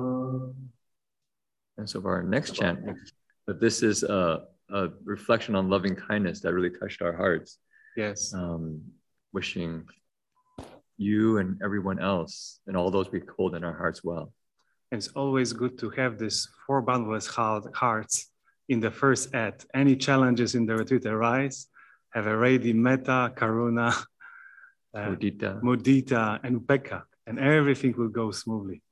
Speaker 8: And so for our next chant, but this is a reflection on loving kindness that really touched our hearts.
Speaker 9: Yes.
Speaker 8: Wishing you and everyone else and all those we hold in our hearts well.
Speaker 9: It's always good to have these four boundless hearts in the first act. Any challenges in the retreat arise, have a ready metta, karuna, mudita, and upekkha, and everything will go smoothly.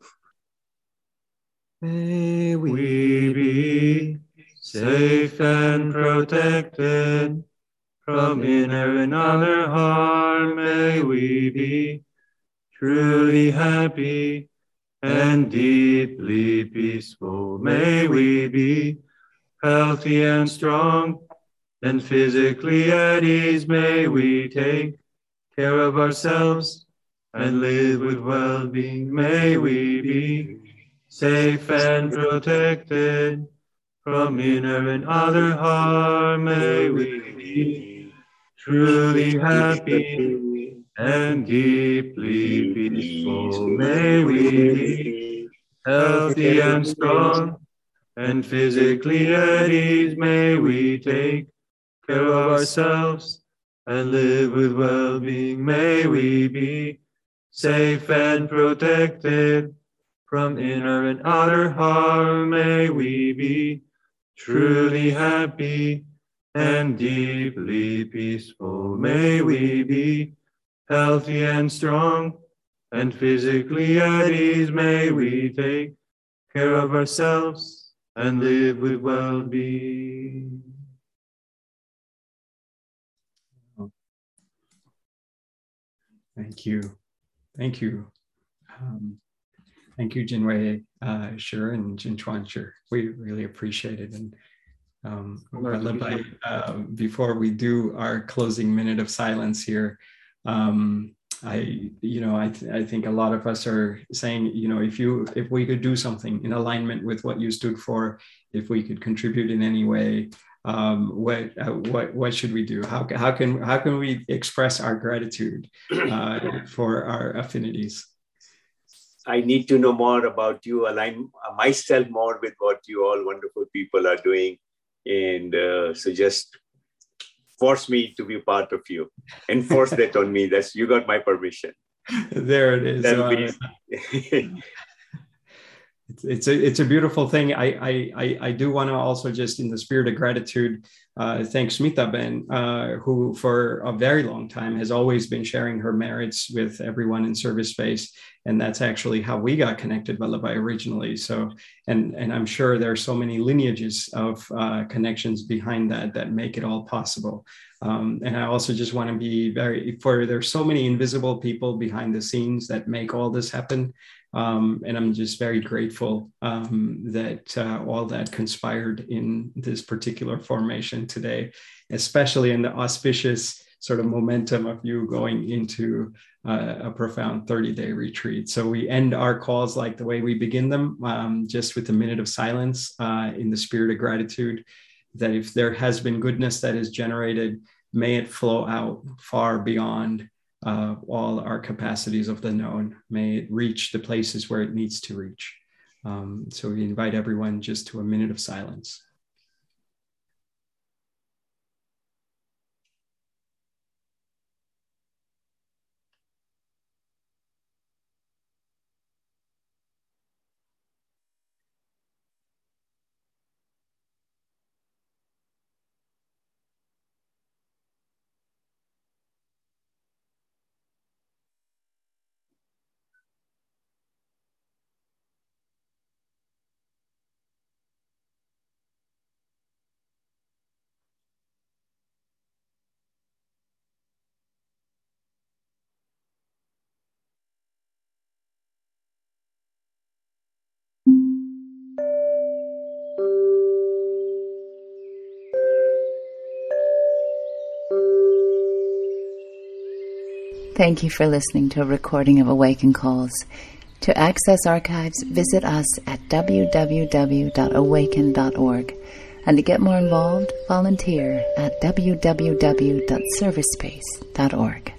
Speaker 8: May we be safe and protected from inner and outer harm. May we be truly happy and deeply peaceful. May we be healthy and strong and physically at ease. May we take care of ourselves and live with well-being. May we be safe and protected from inner and outer harm. May we be truly happy
Speaker 9: and deeply peaceful may we be, healthy and strong, and physically at ease may we take care of ourselves and live with well-being. May we be safe and protected from inner and outer harm. May we be truly happy and deeply peaceful. May we be healthy and strong and physically at ease. May we take care of ourselves and live with well-being.
Speaker 1: Thank you. Thank you. Thank you, Jinwei Shi and Jinchuan Shi. We really appreciate it. And before we do our closing minute of silence here, I think a lot of us are saying, if we could do something in alignment with what you stood for, if we could contribute in any way, what should we do? How can we express our gratitude for our affinities?
Speaker 2: I need to know more about you, align myself more with what you all wonderful people are doing, and so just force me to be part of you. Enforce that on me. You got my permission.
Speaker 1: There it is. It's a beautiful thing. I do want to also, just in the spirit of gratitude, thank Smita Ben, who for a very long time has always been sharing her merits with everyone in Service Space. And that's actually how we got connected, Vallabhai, originally. So, and I'm sure there are so many lineages of connections behind that make it all possible. And I also just want to be there's so many invisible people behind the scenes that make all this happen. And I'm just very grateful that all that conspired in this particular formation today, especially in the auspicious sort of momentum of you going into a profound 30-day retreat. So we end our calls like the way we begin them, just with a minute of silence in the spirit of gratitude, that if there has been goodness that is generated, may it flow out far beyond all our capacities of the known. May it reach the places where it needs to reach. So we invite everyone just to a minute of silence.
Speaker 10: Thank you for listening to a recording of Awaken Calls. To access archives, visit us at www.awaken.org. And to get more involved, volunteer at www.servicespace.org.